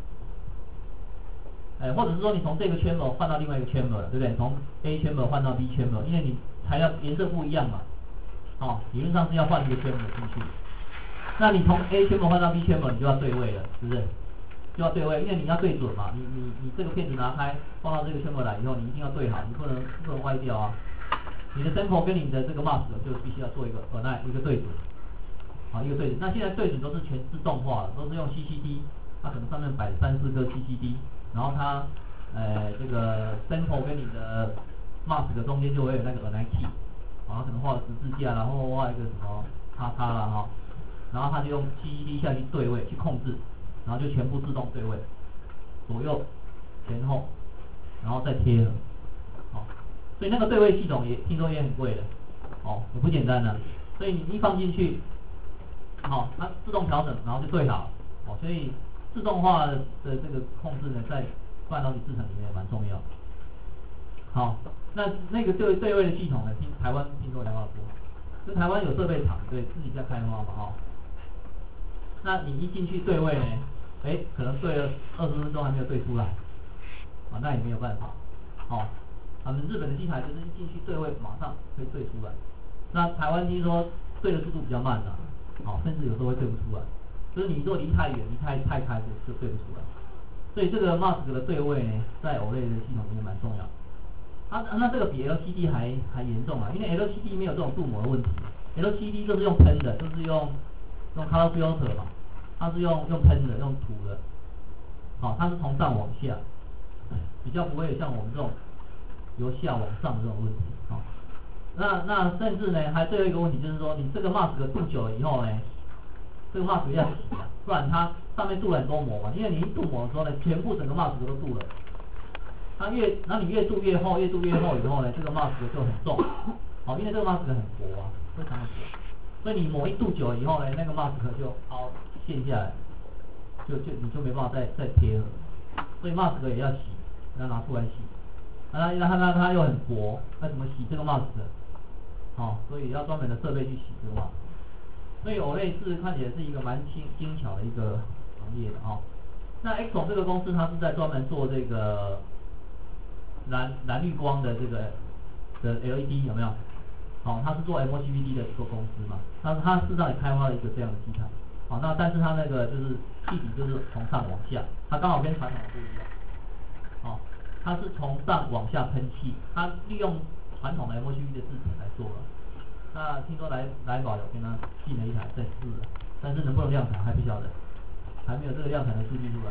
哎，或者是说你从这个 chamber 换到另外一个 chamber， 对不对？从 A chamber 换到 B chamber， 因为你材料颜色不一样嘛，哦，理论上是要换一个 chamber 进去。那你从 A chamber 换到 B chamber， 你就要对位了，是不是？就要对位，因为你要对准嘛。你你你这个片子拿开放到这个 chamber 来以后，你一定要对好，你不能不能歪掉啊。你的 sample 跟你的这个 mask 就必须要做一个 align 一个对准。好，一个对准，那现在对准都是全自动化的，都是用 C C D， 它可能上面摆三四个 C C D， 然后它呃这个 sample 跟你的 mask 中间就会有那个 align key， 然后可能画个十字架，然后画一个什么叉叉啦哈，然后它就用 C C D 下去对位去控制，然后就全部自动对位，左右前后，然后再贴合，好，所以那个对位系统也听说也很贵的，哦，也不简单的，所以你一放进去。好、哦，它自动调整，然后就对好，哦，所以自动化的这个控制呢，在半导体制程里面蛮重要。好，那那个对对位的系统呢，听台湾听说台湾不好，就台湾有设备厂，对自己在开发嘛，哦。那你一进去对位呢，哎，可能对了二十分钟还没有对出来，啊，那也没有办法，哦，他们日本的机台就是一进去对位，马上可以对出来。那台湾听说对的速度比较慢啊。好、哦，甚至有时候会对不出来，就是你如果离太远、离太太开就就对不出来。所以这个 mask 的对位呢，在 O L E D 的系统里面蛮重要。啊，那这个比 L C D 还还严重啊，因为 L C D 没有这种镀膜的问题 ，L C D 都是用喷的，就是用用 color filter 嘛，它是用用喷的、用涂的，好、哦，它是从上往下，比较不会有像我们这种由下往上的这种问题，好、哦。那那甚至呢，还最后一个问题就是说，你这个 mask 镀久了以后呢，这个 mask 要洗啊，不然它上面镀了很多膜嘛。因为你一镀膜的时候呢，全部整个 mask 都镀了，它越，然后你越镀越厚，越镀越厚以后呢，这个 mask 就很重，好、哦，因为这个 mask 很薄啊，非常的薄，所以你膜一镀久了以后呢，那个 mask 就凹陷下来，就就你就没办法再再贴了，所以 mask 也要洗，要拿出来洗，那那它它又很薄，那怎么洗这个 mask？好、哦，所以要专门的设备去洗这个 mask。所以 O L E D 是看起来是一个蛮精精巧的一个行业的哦。那 Exxon 这个公司它是在专门做这个蓝蓝绿光的这个的 L E D 有没有？哦，它是做 M O C V D 的一个公司嘛，它它事实上也开发了一个这样的机台。好、哦，那但是它那个就是气体就是从上往下，它刚好跟传统的不一样。哦，它是从上往下喷气，它利用传统的 M O C V D 的制程来做了。那听说来来宝有跟他进了一台在试了，但是能不能量产还不晓得，还没有这个量产的数据出来。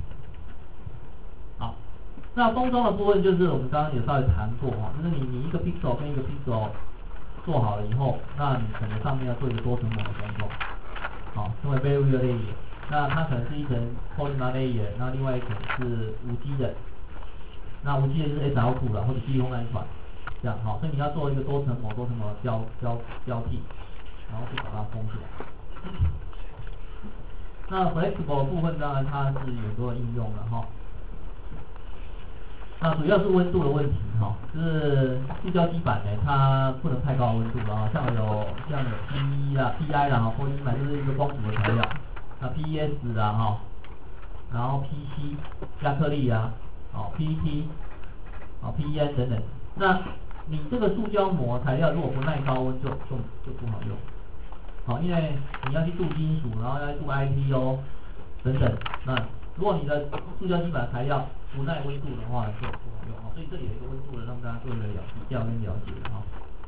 好，那封装的部分就是我们刚刚有稍微谈过哈，就是你你一个 pixel 跟一个 pixel 做好了以后，那你可能上面要做一个多层膜的封装，好，称为 barrier layer。那它可能是一层 polymer layer， 那另外一层是无机的，那无机的就是 S R 五 了或者低空安全。 这样好，所以你要做一个多层膜多层膜的交交交替，然后去把它封起来。那 flexible 的部分当然它是有很多的应用了哈。那主要是温度的问题哈，就是塑胶基板呢，它不能太高的温度啊，像有像有 P E 啦、P I 啦哈 ，P E 嘛就是一个光阻的材料，那 P E S 啦哈，然后 P C 亚克力啊，哦 P E T， 哦 P E N 等等，那你这个塑胶膜材料如果不耐高温就就就不好用，好，因为你要去镀金属，然后要镀 I P O 等等，那如果你的塑胶基板材料不耐温度的话就不好用，所以这里有一个温度的让大家做一个了比较跟了解哈。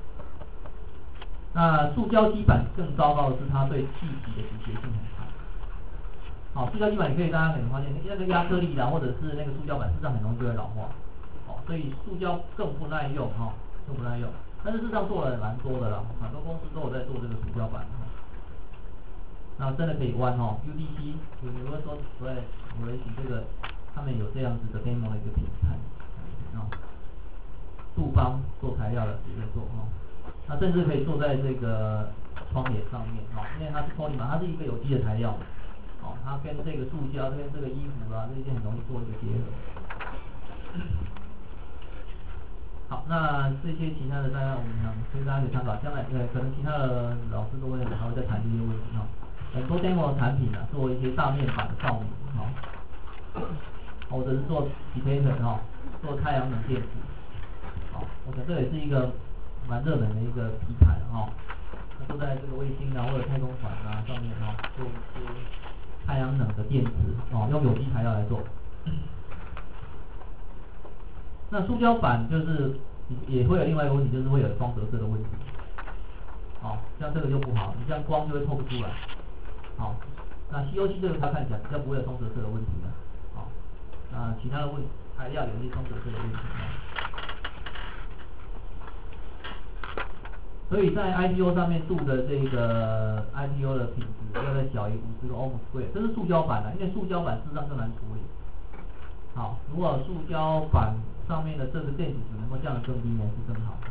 那塑胶基板更糟糕的是它对气体的阻绝性很强。好，塑胶基板你可以大家可能发现那个亚克力啦，或者是那个塑胶板，事实上很容易就会老化。好，所以塑胶更不耐用哈，更不耐用。但是事实上做了蛮多的啦，很多公司都有在做这个塑胶板哈。那真的可以弯哦 ，U D C 有有的说对，我也许这个他们有这样子的 demo 的一个品牌啊，杜邦做材料的也在做哈，那甚至可以做在这个窗帘上面哈，因为它是 polymer， 它是一个有机的材料，哦，它跟这个塑胶跟这个衣服啊这些很容易做一个结合。好，那这些其他的大家我们想跟大家可以参考，将来呃可能其他的老师都会还会再谈这些问题哈。很多 demo 的产品啊，做一些大面板的照明哈，或者是做 dependent 哈，做太阳能电池，好，我想这也是一个蛮热门的一个题材哈。那都在这个卫星啊或者太空船啊上面哈，做一些太阳能的电池哦，用有机材料来做。那塑胶板就是也会有另外一个问题，就是会有双折射的问题。好，像这个就不好，你这样光就会透不出来。好，那 C O C 这个它看起来比较不会有双折射的问题的。好，那其他的问材料有一些双折射的问题。所以在 I P O 上面镀的这个 I P O 的品质要在小于五十个 ohm square， 这是塑胶板的，因为塑胶板事实上更难处理。好，如果塑胶板上面的这个电阻值能够降得更低呢，是更好哈。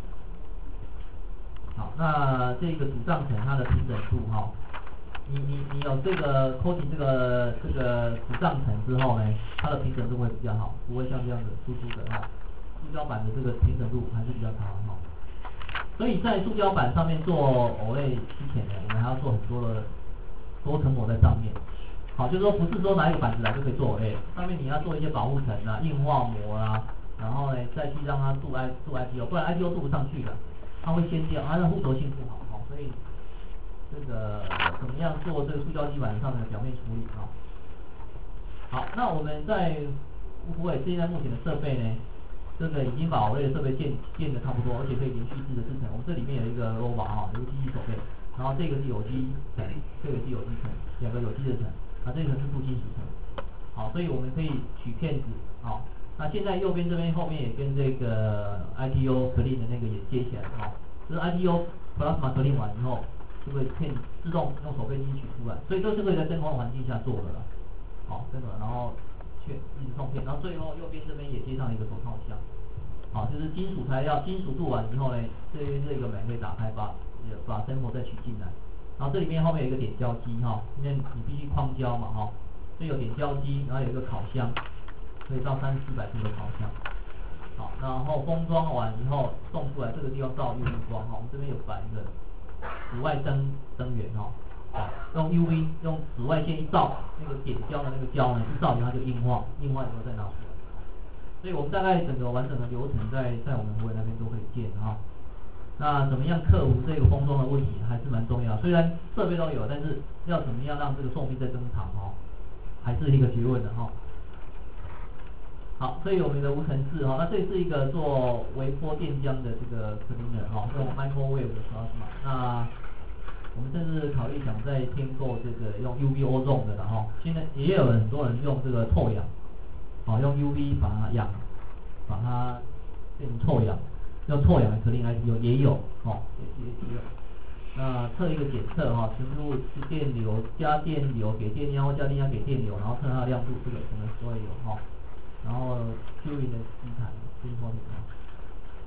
好，那这个主帐层它的平整度哈，你你你有这个 coating 这个这个主帐层之后呢，它的平整度会比较好，不会像这样子突出的哈。塑胶板的这个平整度还是比较长哈。所以在塑胶板上面做 O L E D 之前呢，我们还要做很多的多层膜在上面。好，就是说不是说拿一个板子来就可以做 O L E D， 上面你要做一些保护层啊、硬化膜啊，然后呢再去让它镀 I 镀 I P O， 不然 I P O 镀不上去的，它会先掉，它的护轴性不好哈。所以这个怎么样做这个塑胶基板上的表面处理啊？好，那我们在湖北现在目前的设备呢？这个已经把 O L E D 的设备建建的差不多，而且可以连续制的制程。我们这里面有一个 robot 哈，有个机器手背，然后这个是有机层，这个是有机层，两个有机的层，啊这个是镀金属层。好，所以我们可以取片子，好，那现在右边这边后面也跟这个 I P O clean 的那个也接起来了哈，就是 I P O plasma clean 完以后，就会片自动用手背机取出来，所以这是可以在真空环境下做的了。好，这个然后去一直送片，然后最后右边这边也接上一个手套箱。好，就是金属材料，金属镀完以后呢，这边这个门可以打开，把把 sample 再取进来。然后这里面后面有一个点胶机哈，因为你必须框胶嘛哈，所以有点胶机，然后有一个烤箱，可以到三四百度的烤箱。好，然后封装完以后送出来，这个地方照 U V 光哈，我们这边有摆一个紫外灯灯源哈，用 U V 用紫外线一照，那个点胶的那个胶呢，一照以后它就硬化，硬化以后再拿出来。所以我们大概整个完整的流程在在我们湖北那边都可以见哈。那怎么样克服这个封装的问题还是蛮重要，虽然设备都有，但是要怎么样让这个寿命再增长哦，还是一个学问的哈。好，所以我们的无尘室哈，那这是一个做微波电浆的这个 cleaner 哈，用 microwave 的 plasma。那我们甚至考虑想再添购这个用 U V ozone 的了哈，现在也有很多人用这个臭氧。好，用 U V 把它氧，把它变成臭氧，用臭氧来 clean I P O 也有，哦，也也也有。那测一个检测哈，深入是电流加电流给电压或加电压给电流，然后测它的亮度，这个可能都会有哈。然后 Curing 的基盘，新风啊。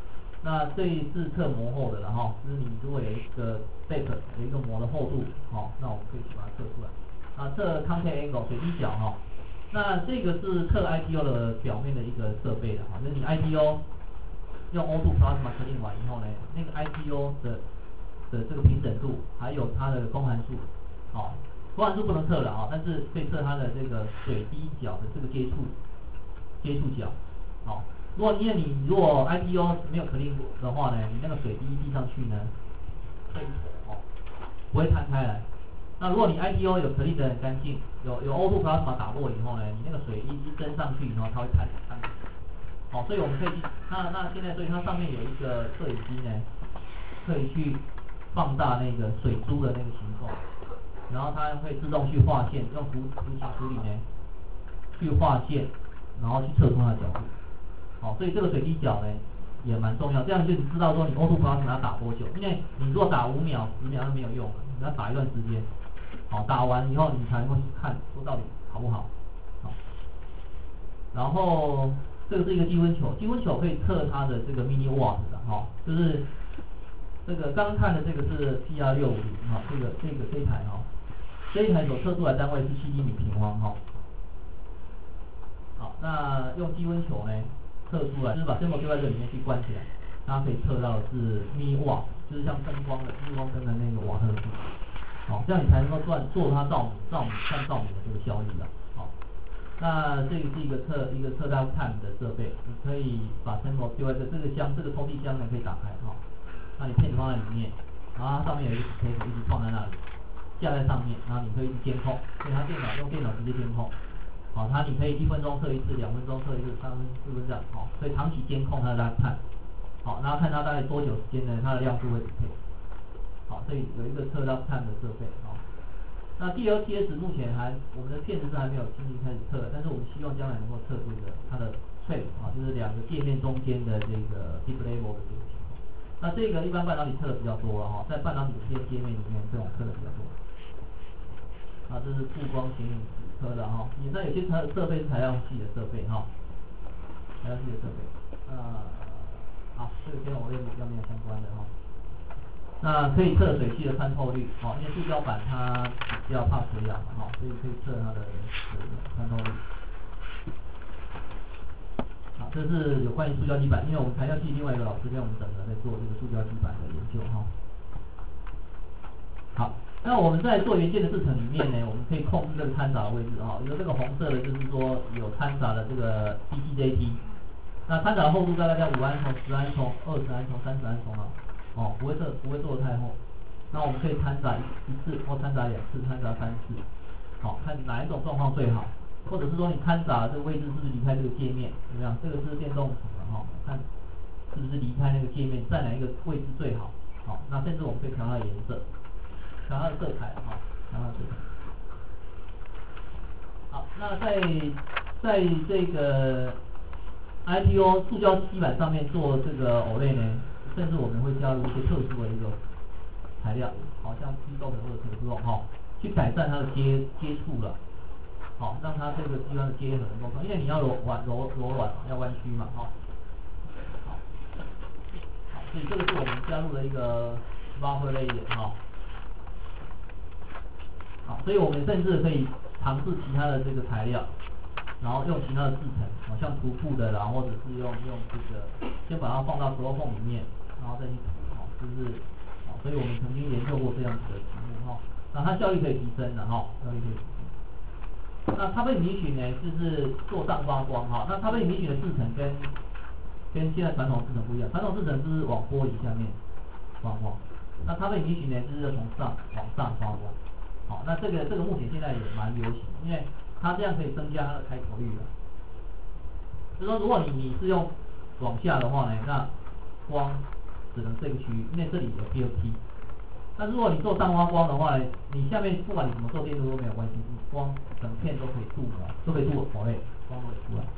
那这是测膜厚的了哈，就是你如果有一个 depth 有一个膜的厚度，好，那我们可以去把它测出来。啊，测 contact angle 水滴角哈，那这个是测 I T O 的表面的一个设备的哈，就是你 I T O 用 O 二 plasma clean 完以后呢，那个 I T O 的的这个平整度，还有它的公函数，好，公函数不能测了啊，但是可以测它的这个水滴角的这个接触接触角，好。如果因为你如果 I T O 没有 clean 的话呢，你那个水滴滴上去呢，会哦不会摊开来。那如果你 I T O 有 clean 的很干净，有有 O 二 plasma 打过以后呢，你那个水一一蒸上去以后，它会摊摊。好，所以我们可以去，那那现在所以它上面有一个摄影机呢，可以去放大那个水珠的那个形状，然后它会自动去画线，用图图形处理呢，去画线，然后去测出它的角度。好，所以这个水滴角呢也蛮重要，这样就你知道说你 O 二 plasma 要打多久，因为你如果打五秒、十秒是没有用的，你要打一段时间。好，打完以后你才会去看说到底好不好。好，然后这个是一个积温球，积温球可以测它的这个 mini watt 的哈，就是这个刚看的这个是 P R 六五零哈，这个这个这一台哈，这一台所测出来单位是七厘米平方哈。好，那用积温球呢？测出来就是把 sample 丢在这里面去关起来，它可以测到的是 mini watt， 就是像灯光的日光灯的那个瓦特数，好，这样你才能够算做它照明照明算照明的这个效益了。好，那这个是一个测一个测到 time 的设备，你可以把 sample 丢在这这个箱这个抽屉箱呢可以打开哈，那你片子放在里面，然后它上面有一个 case 一直放在那里，架在上面，然后你可以去监控，所以它电脑用电脑直接监控。好，它你可以一分钟测一次，两分钟测一次，三分四分这样，好，所以长期监控它的 lifetime，好，然后看它大概多久时间呢，它的亮度会匹配，好，所以有一个测 lifetime 的设备，好，那 D L T S 目前还我们的片子是还没有轻易开始测，但是我们希望将来能够测这个它的 trace 啊，就是两个界面中间的这个 deep level 的这个情况，那这个一般半导体测的比较多了哈，在半导体的这些界面里面，这种测的比较多。啊，这是布光显影科的哈，你那有些设设备是材料系的设备哈，材料系的设备，呃，好，这个跟我类比较没有相关的哈。那可以测水汽的穿透率，哦，因为塑胶板它比较怕水氧嘛哈，所以可以测它的这个穿透率。好，这是有关于塑胶基板，因为我们材料系另外一个老师跟我们整合在做这个塑胶基板的研究哈。好，那我们在做元件的制程里面呢，我们可以控制这个掺杂的位置啊。比如这个红色的，就是说有掺杂的这个 D C J T， 那掺杂的厚度大概在五安丛、十安丛、二十安丛、三十安丛啊，哦，不会做不会做的太厚。那我们可以掺杂一次或掺杂两次、掺杂三次，好，看哪一种状况最好，或者是说你掺杂这个位置是不是离开这个界面，怎么样？这个是电动什么哈？看是不是离开那个界面，在哪一个位置最好？好，那甚至我们可以调它的颜色。调它的色彩哈，调它的色彩。好，那在在这个 I T O 塑胶基板上面做这个 O L E D 呢，甚至我们会加入一些特殊的一个材料，好像 P 豆粉或者什么这种哈，去改善它的接接触了，好，让它这个基板的接合能够，因为你要柔软柔柔软要弯曲嘛哈，好，好，所以这个是我们加入的一个 buffer layer 哈。好，所以我们甚至可以尝试其他的这个材料，然后用其他的制程，好像涂布的啦，或者是用用这个，先把它放到石头缝里面，然后再去涂，好，就是好，所以我们曾经研究过这样子的题目哈，那它效率可以提升的哈，效率可以提升。那它被米曲呢，就是做上发光哈，那它被米曲的制程跟跟现在传统制程不一样，传统制程是往玻璃下面发光，那它被米曲呢，就是从上往上发光。好，那这个这个目前现在也蛮流行，因为它这样可以增加它的开口率了。就是说，如果你你是用往下的话呢，那光只能这个区域，因为这里有 P L T。那如果你做上发光的话呢，你下面不管你怎么做电路都没有关系，你光整片都可以镀膜，都可以镀口类，光都可以出来。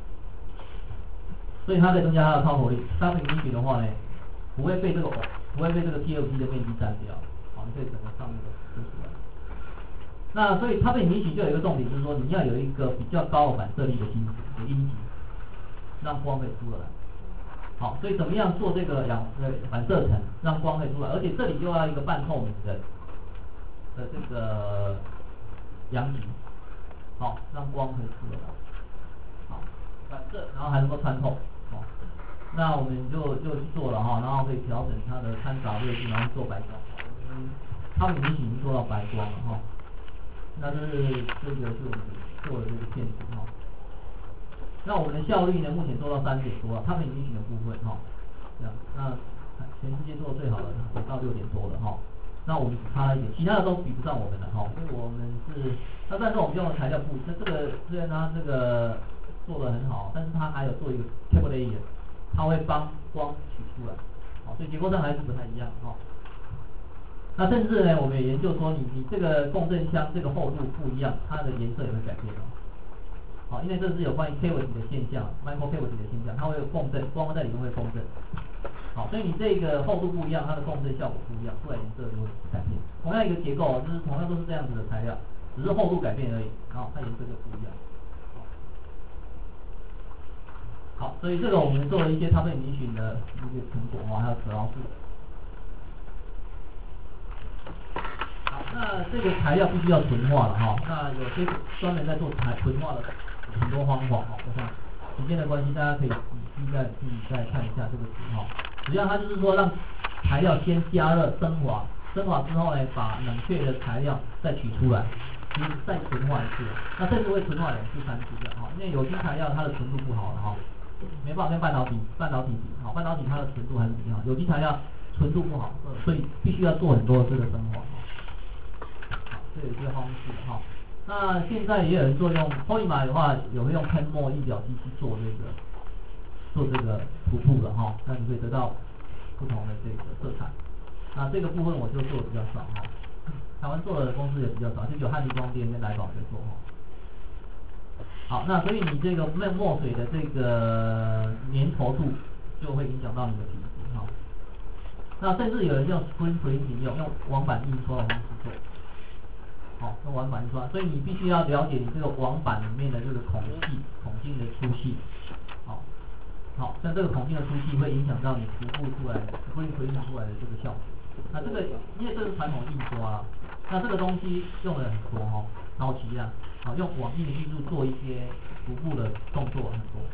所以它可以增加它的开口率。三平米曲的话呢，不会被这个不会被这个 P L T 的面积占掉。好，你可以整个上面都凸出来。那所以它被米曲就有一个重点，就是说你要有一个比较高的反射力的晶子的阴极，让光可以出得来。 好，所以怎么样做这个氧呃反射层，让光可以出来，而且这里就要一个半透明的的这个阳极，好，让光可以出得来，好，反射，然后还能够穿透，好，那我们就就去做了哈，然后可以调整它的掺杂位置，然后做白光，嗯，他们已经已经做到白光了哈，那这是这个是我们做的这个片子哈。那我们的效率呢，目前做到三点多了，他们已经的部分哈，这样，那全世界做的最好的也到六点多了哈，那我们只差一点，其他的都比不上我们的哈，因为我们是，那但是我们用的材料不，那这个虽然它这个做的很好，但是它还有做一个 cable layer， 它会帮光取出来，好，所以结构上还是不太一样哈。那甚至呢，我们也研究说你，你你这个共振箱这个厚度不一样，它的颜色也会改变哦。好，因为这是有关于 cavity 的现象 ，micro cavity 的现象，它会有共振，光在里面会共振。好，所以你这个厚度不一样，它的共振效果不一样，出来颜色就会改变。同样一个结构，就是同样都是这样子的材料，只是厚度改变而已，然后它颜色就不一样。好，所以这个我们做了一些他们迷询的一个成果哈，还有可劳士。好，那这个材料必须要纯化了哈，那有些专门在做材纯化的很多方法哈，我想时间的关系，大家可以仔细再自己再看一下这个图哈。实际上它就是说让材料先加热升华，升华之后呢，把冷却的材料再取出来，就是再纯化一次，那甚至会纯化两次、三次这样哈，因为有机材料它的纯度不好了哈，没办法跟半导体半导体比，好，半导体它的纯度还是比较好，有机材料纯度不好，所以必须要做很多的这个升华。好，这有一些方式哈。那现在也有人做用 polymer 的话，有会用喷墨印表机去做这个做这个涂布的哈，那你会得到不同的这个色彩。那这个部分我就做的比较少哈，台湾做的公司也比较少，就有汉力光电跟来宝在做哈。好，那所以你这个墨墨水的这个粘稠度就会影响到你的皮质哈。那甚至有人用 screen printing 用用网版印刷的方式做。好，用网板印刷，所以你必须要了解你这个网板里面的这个孔隙、孔径的粗细。好，好，像这个孔径的粗细会影响到你涂布出来、会回印出来的这个效果。那这个因为这是传统印刷啦，那这个东西用的很多哈，然后其啊，好用网印的技术做一些涂布的动作很多。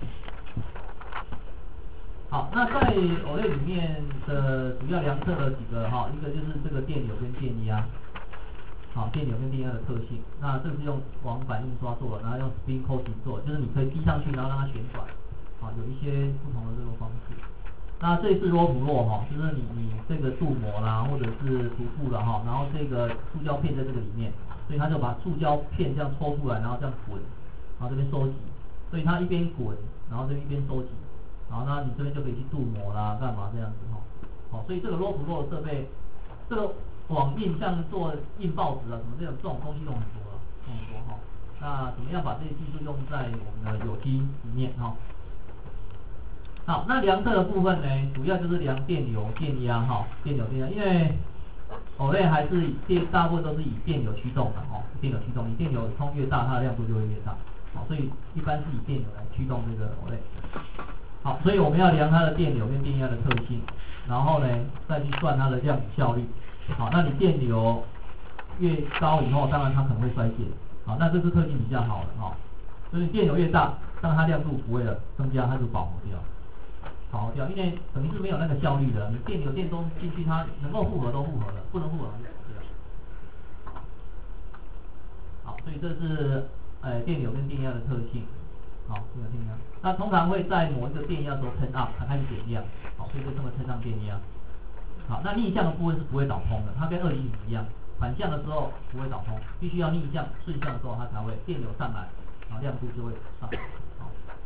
好，那在 O L E D 里面的主要量测的几个哈，一个就是这个电流跟电压。好，电流跟电压的特性，那这个是用网板印刷做的，然后用 spin coating 做，就是你可以滴上去，然后让它旋转，啊，有一些不同的这个方式。那这次 roll to roll 哈，就是你你这个镀膜啦，或者是涂布了哈，然后这个塑胶片在这个里面，所以他就把塑胶片这样抽出来，然后这样滚，然后这边收集，所以它一边滚，然后这边一边收集，然后呢你这边就可以去镀膜啦，干嘛这样子哈，好，所以这个 roll to roll 设备，这个。网印像做印报纸啊什么这种这种东西用很多了，用很多哈。那怎么样把这些技术用在我们的有机里面哈？好，那量测的部分呢，主要就是量电流、电压哈，电流、电压，因为 O L E D 还是以电大部分都是以电流驱动的哈，电流驱动，你电流冲越大，它的亮度就会越大，好，所以一般是以电流来驱动这个 O L E D。好，所以我们要量它的电流跟电压的特性，然后呢再去算它的量子效率。好，那你电流越高以后，当然它可能会衰减。好，那这是特性比较好的哈，所以电流越大，当它亮度不会了增加，它就饱和掉，饱和掉，因为等于是没有那个效率的。你电流电中进去，它能够复合都复合了，不能复合就跑掉。好，所以这是呃电流跟电压的特性。好，这个电压，那通常会在某一个电压时候 turn up， 它开始减量。好，所以就这么 turn up 电压。好，那逆向的部分是不会导通的，它跟二极体一样，反向的时候不会导通，必须要逆向、顺向的时候它才会电流上来，然后亮度就会上来。好，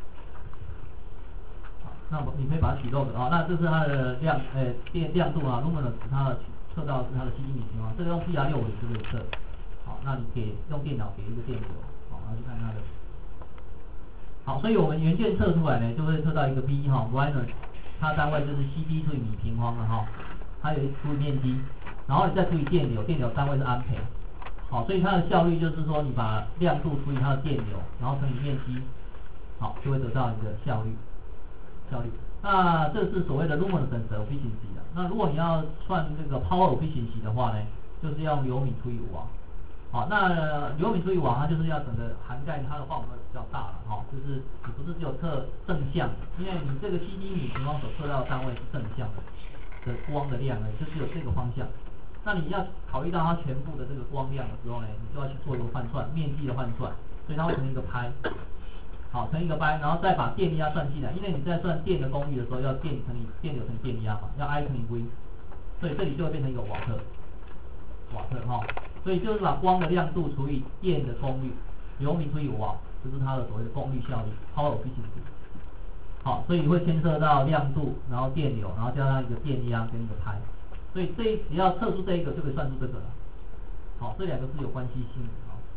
好，那么你可以把它取漏的啊，那这是它的亮，呃，电亮度啊 ，luminance 它的测到的是它的吸引力情况，这个用 P R 六五零就可以测。好，那你给用电脑给一个电流，好，然后去看它的。好，所以我们元件测出来呢，就会测到一个 B 哈 ，brightness， 它单位就是 C D 除以米平方了哈。它有除以面积，然后你再除以电流，电流单位是安培，好，所以它的效率就是说，你把亮度除以它的电流，然后乘以面积，好，就会得到一个效率，效率。 那这是所谓的 luminescence efficiency 的。那如果你要算这个 power efficiency 的话呢，就是要用流米除以五瓦。好，那流米除以瓦，它就是要整个涵盖它的范围比较大了哈，就是你不是只有测正向，因为你这个 C D 米平方所测到的单位是正向的的光的量呢，就只有这个方向。那你要考虑到它全部的这个光量的时候呢，你就要去做一个换算，面积的换算，所以它会乘一个派。好，乘一个掰，然后再把电压算进来，因为你在算电的功率的时候，要电乘以电流乘以电压嘛，要 I 乘以 V， 所以这里就会变成一个瓦特，瓦特哈、哦，所以就是把光的亮度除以电的功率，流米除以瓦，这是它的所谓的功率效率 ，power efficiency。好，所以会牵涉到亮度，然后电流，然后加上一个电压跟一个派，所以这只要测出这一个就可以算出这个了。好，这两个是有关系性的。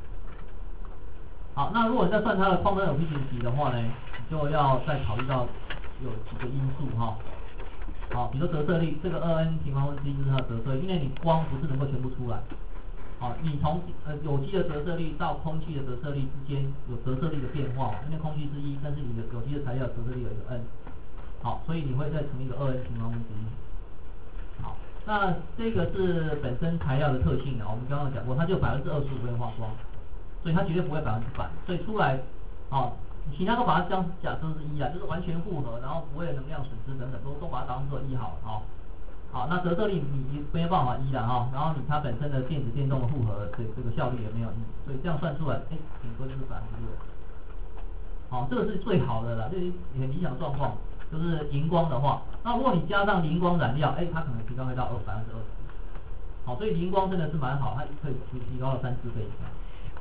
好，那如果你在算它的 quantum efficiency 的话呢，你就要再考虑到有几个因素哈。好，比如说折射率，这个 二 n 平方分之一就是它的折射率，因为你光不是能够全部出来。好，你从呃有机的折射率到空气的折射率之间有折射率的变化嘛，因为空气是一，但是你的有机的材料折射率有一个 n。好，所以你会再乘一个 二 n 平方分之一。好，那这个是本身材料的特性啊，我们刚刚讲过，它就百分之二十五会化光。所以它绝对不会百分之百，所以出来，哦，其他都把它当假设是一啊，就是完全复合，然后不会有能量损失等等，都都把它当做一好了，哦，好，那折射率你没有办法一了哈，然后你它本身的电子电动的复合，这这个效率也没有一，所以这样算出来，哎，顶多就是百分之六，好，这个是最好的了，这是很理想的状况，就是荧光的话，那如果你加上荧光染料，哎，它可能提高会到二百分之二十，好，所以荧光真的是蛮好，它可以提提高了三四倍以上。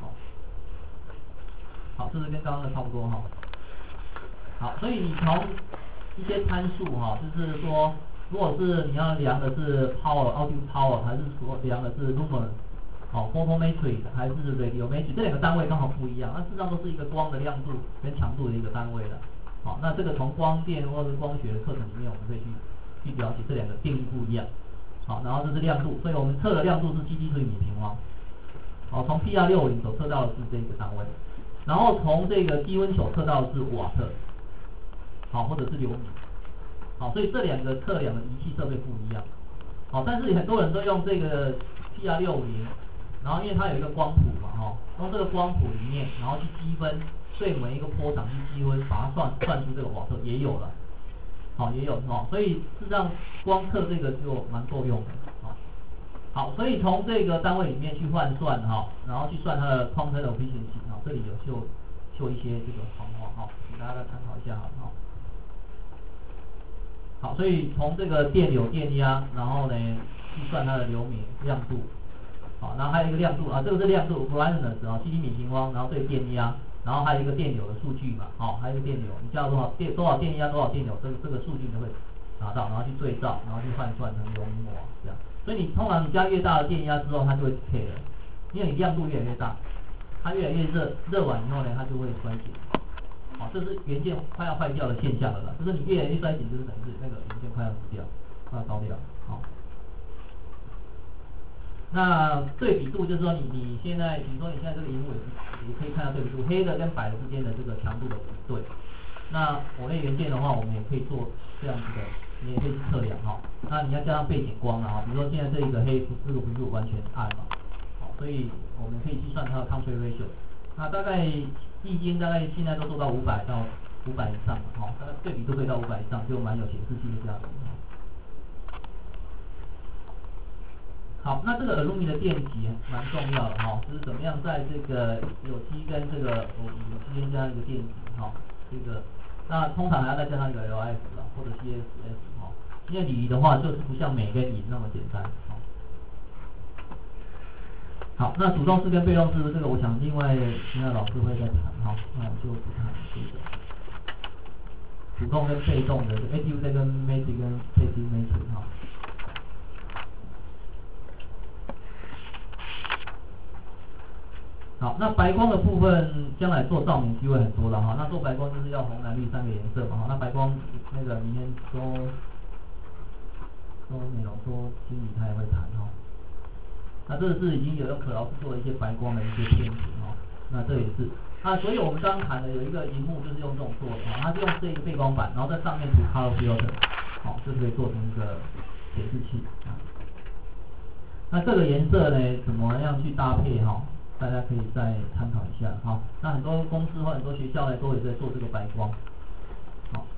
好，这是跟刚刚的差不多哈。好，所以你从一些参数哈，就是说，如果是你要量的是 power output power， 还是说量的是 lumen， 哦 photometric 还是 radiometric， 这两个单位刚好不一样，那事实上都是一个光的亮度跟强度的一个单位的。好，那这个从光电或者是光学的课程里面，我们可以去去了解这两个定义不一样。好，然后这是亮度，所以我们测的亮度是 C D 除以米平方。好，从 P R 六五零所测到的是这个单位。然后从这个低温球测到的是瓦特，好，或者是流米，好，所以这两个测量的仪器设备不一样，好，但是很多人都用这个 P R 六五零，然后因为它有一个光谱嘛，哈，用这个光谱里面，然后去积分，对每一个波长去积分，把它算算出这个瓦特也有了，好，也有哈，所以事实上光测这个就蛮够用的，好，好，所以从这个单位里面去换算哈，然后去算它的 quantum efficiency。这里有秀秀一些这个方法哈，给大家参考一下哈。好，所以从这个电流、电压，然后呢计算它的流米亮度，好，然后还有一个亮度啊，这个是亮度 brightness 啊 ，C D 米平方，然后这个电压，然后还有一个电流的数据嘛，好，还有一个电流，你加多少电多少电压多少电流，这个这个数据就会拿到，然后去对照，然后去换算成流米瓦这样。所以你通常你加越大的电压之后，它就会 decay 了，因为你亮度越来越大。它越来越热，热完以后呢，它就会衰减。好，这是元件快要坏掉的现象了啦。就是你越来越衰减，就是等于是那个元件快要死掉，快要烧掉。好，那对比度就是说你你现在，比如说你现在这个荧幕也是也可以看到对比度，黑的跟白的之间的这个强度的比对。那我类元件的话，我们也可以做这样子的，你也可以去测量哈。那你要加上背景光啊，比如说现在这一个黑，这个不是完全暗嘛。所以我们可以计算它的 contrast ratio， 那大概易经大概现在都做到五百到五百以上，好、哦，大概对比度可以到五百以上，就蛮有显示器的价值。好，那这个耳路米的电极蛮重要的哈、哦，就是怎么样在这个有机跟这个有有机间加上一个电极，哈、哦，这个那通常还要再加上一个 L F 啦，或者 C S S 哈、哦，因为锂的话就是不像镁跟银那么简单。好，那主动式跟被动式这个，我想另外其他老师会再谈哈，那我就不谈这个主动跟被动的 A D U C 跟 Matrix 跟 P C Matrix 哈。好，那白光的部分将来做照明机会很多了哈，那做白光就是要红蓝绿三个颜色嘛哈，那白光那个明天说说美容说经理他也会谈哈。那这个是已经有用可劳斯做了一些白光的一些片子哦。 那这也是。那所以我们刚刚谈的有一个荧幕就是用这种做的，哦，它是用这个背光板，然后在上面涂 color filter， 好，就可以做成一个显示器啊。那这个颜色呢，怎么样去搭配哈？大家可以再参考一下哈。那很多公司或很多学校呢，都有在做这个白光，好。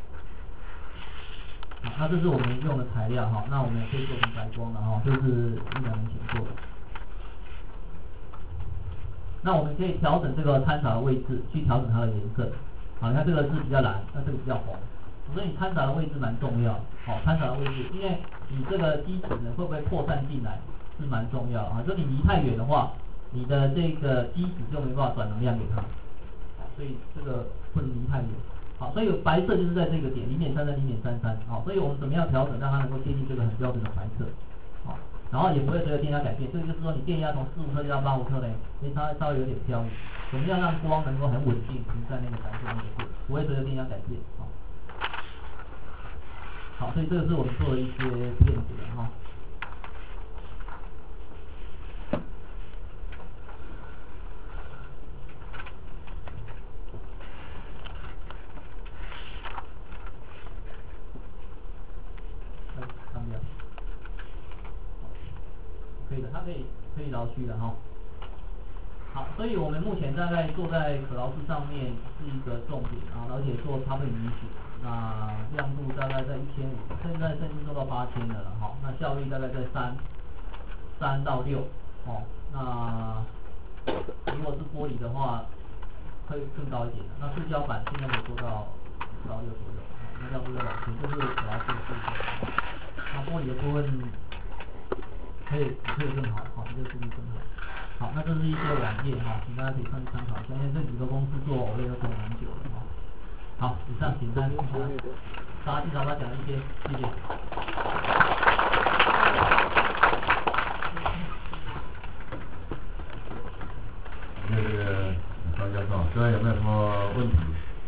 好，那这是我们用的材料哈，那我们也可以做成白光的哈，这是一两年前做的。那我们可以调整这个掺杂的位置，去调整它的颜色。好，你看这个是比较蓝，那这个比较红，所以你掺杂的位置蛮重要。好，掺杂的位置，因为你这个基质呢会不会扩散进来是蛮重要啊。就你离太远的话，你的这个基质就没办法转能量给它。好，所以这个不能离太远。好，所以白色就是在这个点零点三三零点三三。好，所以我们怎么样调整让它能够接近这个很标准的白色？好。然后也不会随着电压改变，这个就是说你电压从四伏特到八伏特嘞，所以它稍微有点飘移。怎么样让光能够很稳定停在那个白色那个点，不会随着电压改变？好，好，所以这个是我们做的一些片子的哈。哎，看不了。可以的，它可以可以牢区的哈。好，所以我们目前大概做在可劳式上面是一个重点啊，而且做差不允许，那亮度大概在一千五，现在甚至做到八千的了哈。那效率大概在三三到六哦。那如果是玻璃的话，会更高一点的。那塑胶板现在可以做到五到六左右，那亮度在两千，这是可劳式的部分。那玻璃的部分可以可以更好，好，这个速度更好。好，那这是一些网页哈，请大家可以上去参考一下，因为这几个公司做 O L E D 都做蛮久了哈。好，以上简单大家经常把讲的一些，谢谢。 那这个张教授，各位有没有什么问题？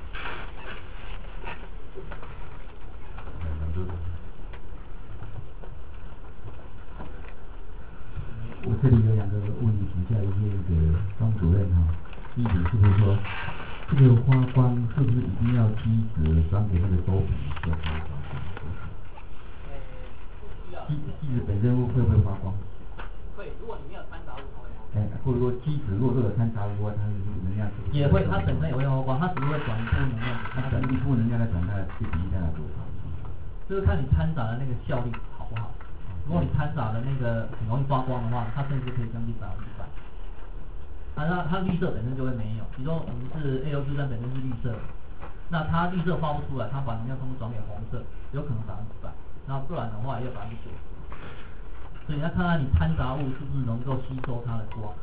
我这里有两个问题请教一下那个张主任哈。第一点是不是说，这个发光是不是一定要基质转给那个周频才会发光？基基质本身会不会发光？ 会，如果你没有掺杂物，它会发光。 哎，或者说基质如果这个掺杂物，它是能量是不是？ 也会，它本身也会发光，它只是会转一部分能量。 它转一部分能量来转它的比例大概多少？ 就是看你掺杂的那个效率好不好。如果你掺杂的那个很容易发光的话，它甚至可以将近百分之百。啊，那它绿色本身就会没有，比如说我们是 A O 之灯本身是绿色，那它绿色发不出来，它把能量通过转给红色，有可能百分之百，那不然的话也有百分之九十。所以你要看看你掺杂物是不是能够吸收它的光。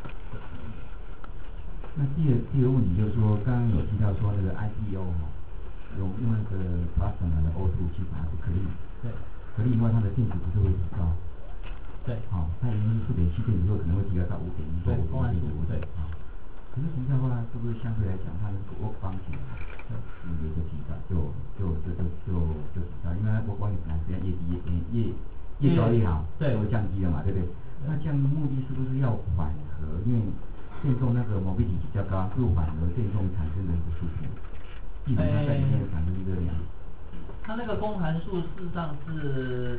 那第二第二个问题就是说，刚刚有提到说那个 I D O 哈，用用那个 plasma 的 O 二 去把它可粒。 对。 可粒以外，它的电子不是会提高。 对。 好，它已经是四点七电子之后可能会提高到五点一或五点五对。啊。可是从这样的话，是不是相对来讲，它的 work function 对有一个提高，就就就就就就提高，因为 work function 本来实际上越低越越越高越好， 对， 就会降低了嘛，对不对？那这样目的是不是要缓和？因为电动那个mobility比较高，是缓和电动产生的一个速度，避免它在里面产生热量。 它那个公函数事实上是。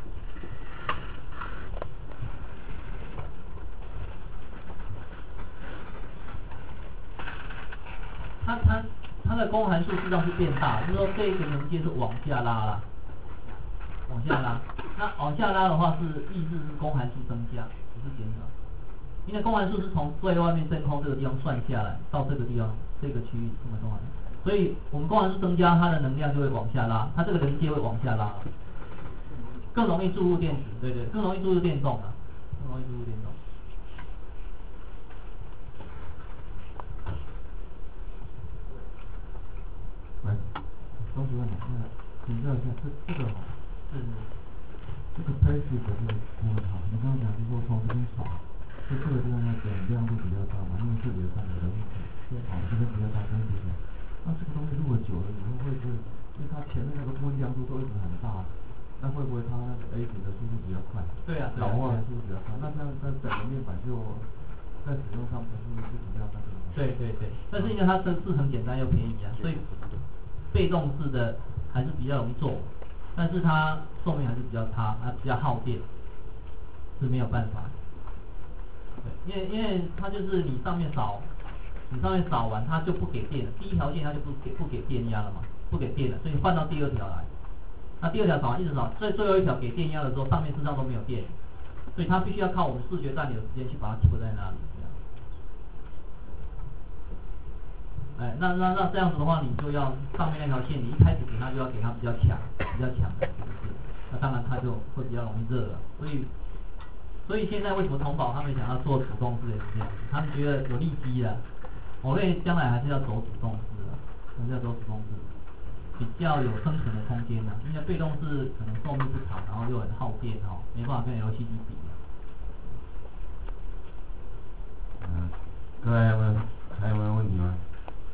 它它它的公函数实际上是变大，就是说这个能阶是往下拉啦，往下拉。那往下拉的话是意思是公函数增加，不是减少。因为公函数是从最外面真空这个地方算下来到这个地方这个区域这么公函数，所以我们公函数增加，它的能量就会往下拉，它这个能阶会往下拉，更容易注入电子，对对，更容易注入电动啊，更容易注入电动。 来，张主任，那请教一下，这这个哈， 是这个 passive 的这个部分哈，你刚刚讲是说从这边扫，就这个地方要点亮度比较高嘛，因为这里有三个的物体，对，好，这边比较大，这边比较小。那这个东西如果久了以后会不会，因为它前面那个玻璃亮度都一直很大，那会不会它那个 A 值的速度比较快？ 对啊， 老化的速度比较快，那这样在整个面板就在使用上不是是比较那个吗？ 对对对，但是因为它的是很简单又便宜啊，所以被动式的还是比较容易做，但是它寿命还是比较差，它比较耗电，是没有办法。对，因为因为它就是你上面扫，你上面扫完它就不给电了，第一条线它就不给不给电压了嘛，不给电了，所以你换到第二条来，那第二条扫完一直扫，最最后一条给电压的时候，上面事实上都没有电，所以它必须要靠我们视觉暂留的时间去把它拖在那里。哎，那那那这样子的话，你就要上面那条线，你一开始给它就要给它比较强、比较强的这个线，那当然它就会比较容易热了。所以，所以现在为什么同宝他们想要做主动式也是这样子，他们觉得有利基了，我会将来还是要走主动式的，还是要走主动式，比较有生存的空间的。因为被动式可能寿命不长，然后又很耗电哦，没办法跟 L C D 比。 嗯，各位还有没有还有没有问题吗？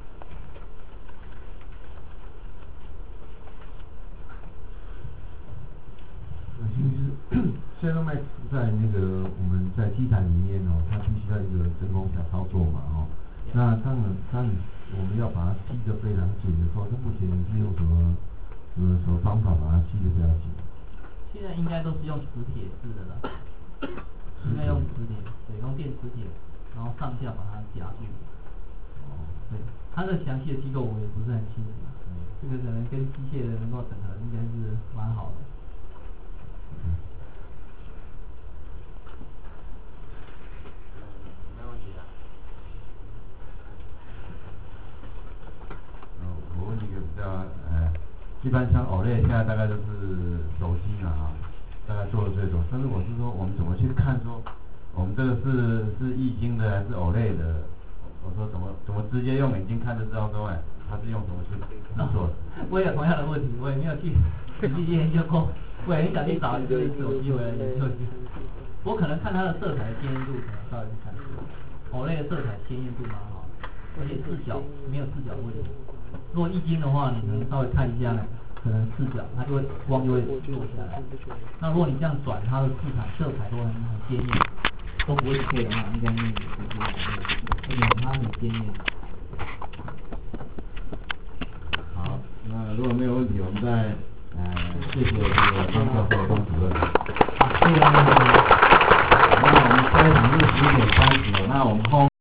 其实现在卖在那个我们在机台里面哦，它必须要一个人工小操作嘛哦。那当然，当然我们要把它吸得非常紧的时候，那目前你是用什么什么什么方法把它吸得比较紧？ 现在应该都是用磁铁式的了，应该用磁铁，对，用电磁铁，然后上下把它夹住。哦，对，它的详细的机构我也不是很清楚，嗯，这个可能跟机械的能够整合，应该是蛮好的。 嗯，没问题的。呃，我问一个比较，呃，一般像 O L E D 现在大概都是手机嘛哈，大概做的最多。但是我是说，我们怎么去看说，我们这个是是液晶的还是 O L E D 的？我说怎么怎么直接用眼睛看就知道说，哎，它是用什么去做的？ 我也有同样的问题，我也没有去仔细研究过，我也很想去找一次手机回来研究一下。我可能看它的色彩的鲜艳度，可能稍微去看。O L E D 的色彩鲜艳度蛮好，而且视角没有视角问题。如果液晶的话，你可能稍微看一下，可能视角它就会光就会落下来。那如果你这样转，它的色彩色彩都很很鲜艳，都不会退的话，应该是而且它很鲜艳。 好，那如果没有问题，我们再呃谢谢这个方教授、方主任。 啊，谢谢。 那我们下一场是十点三十，那我们后。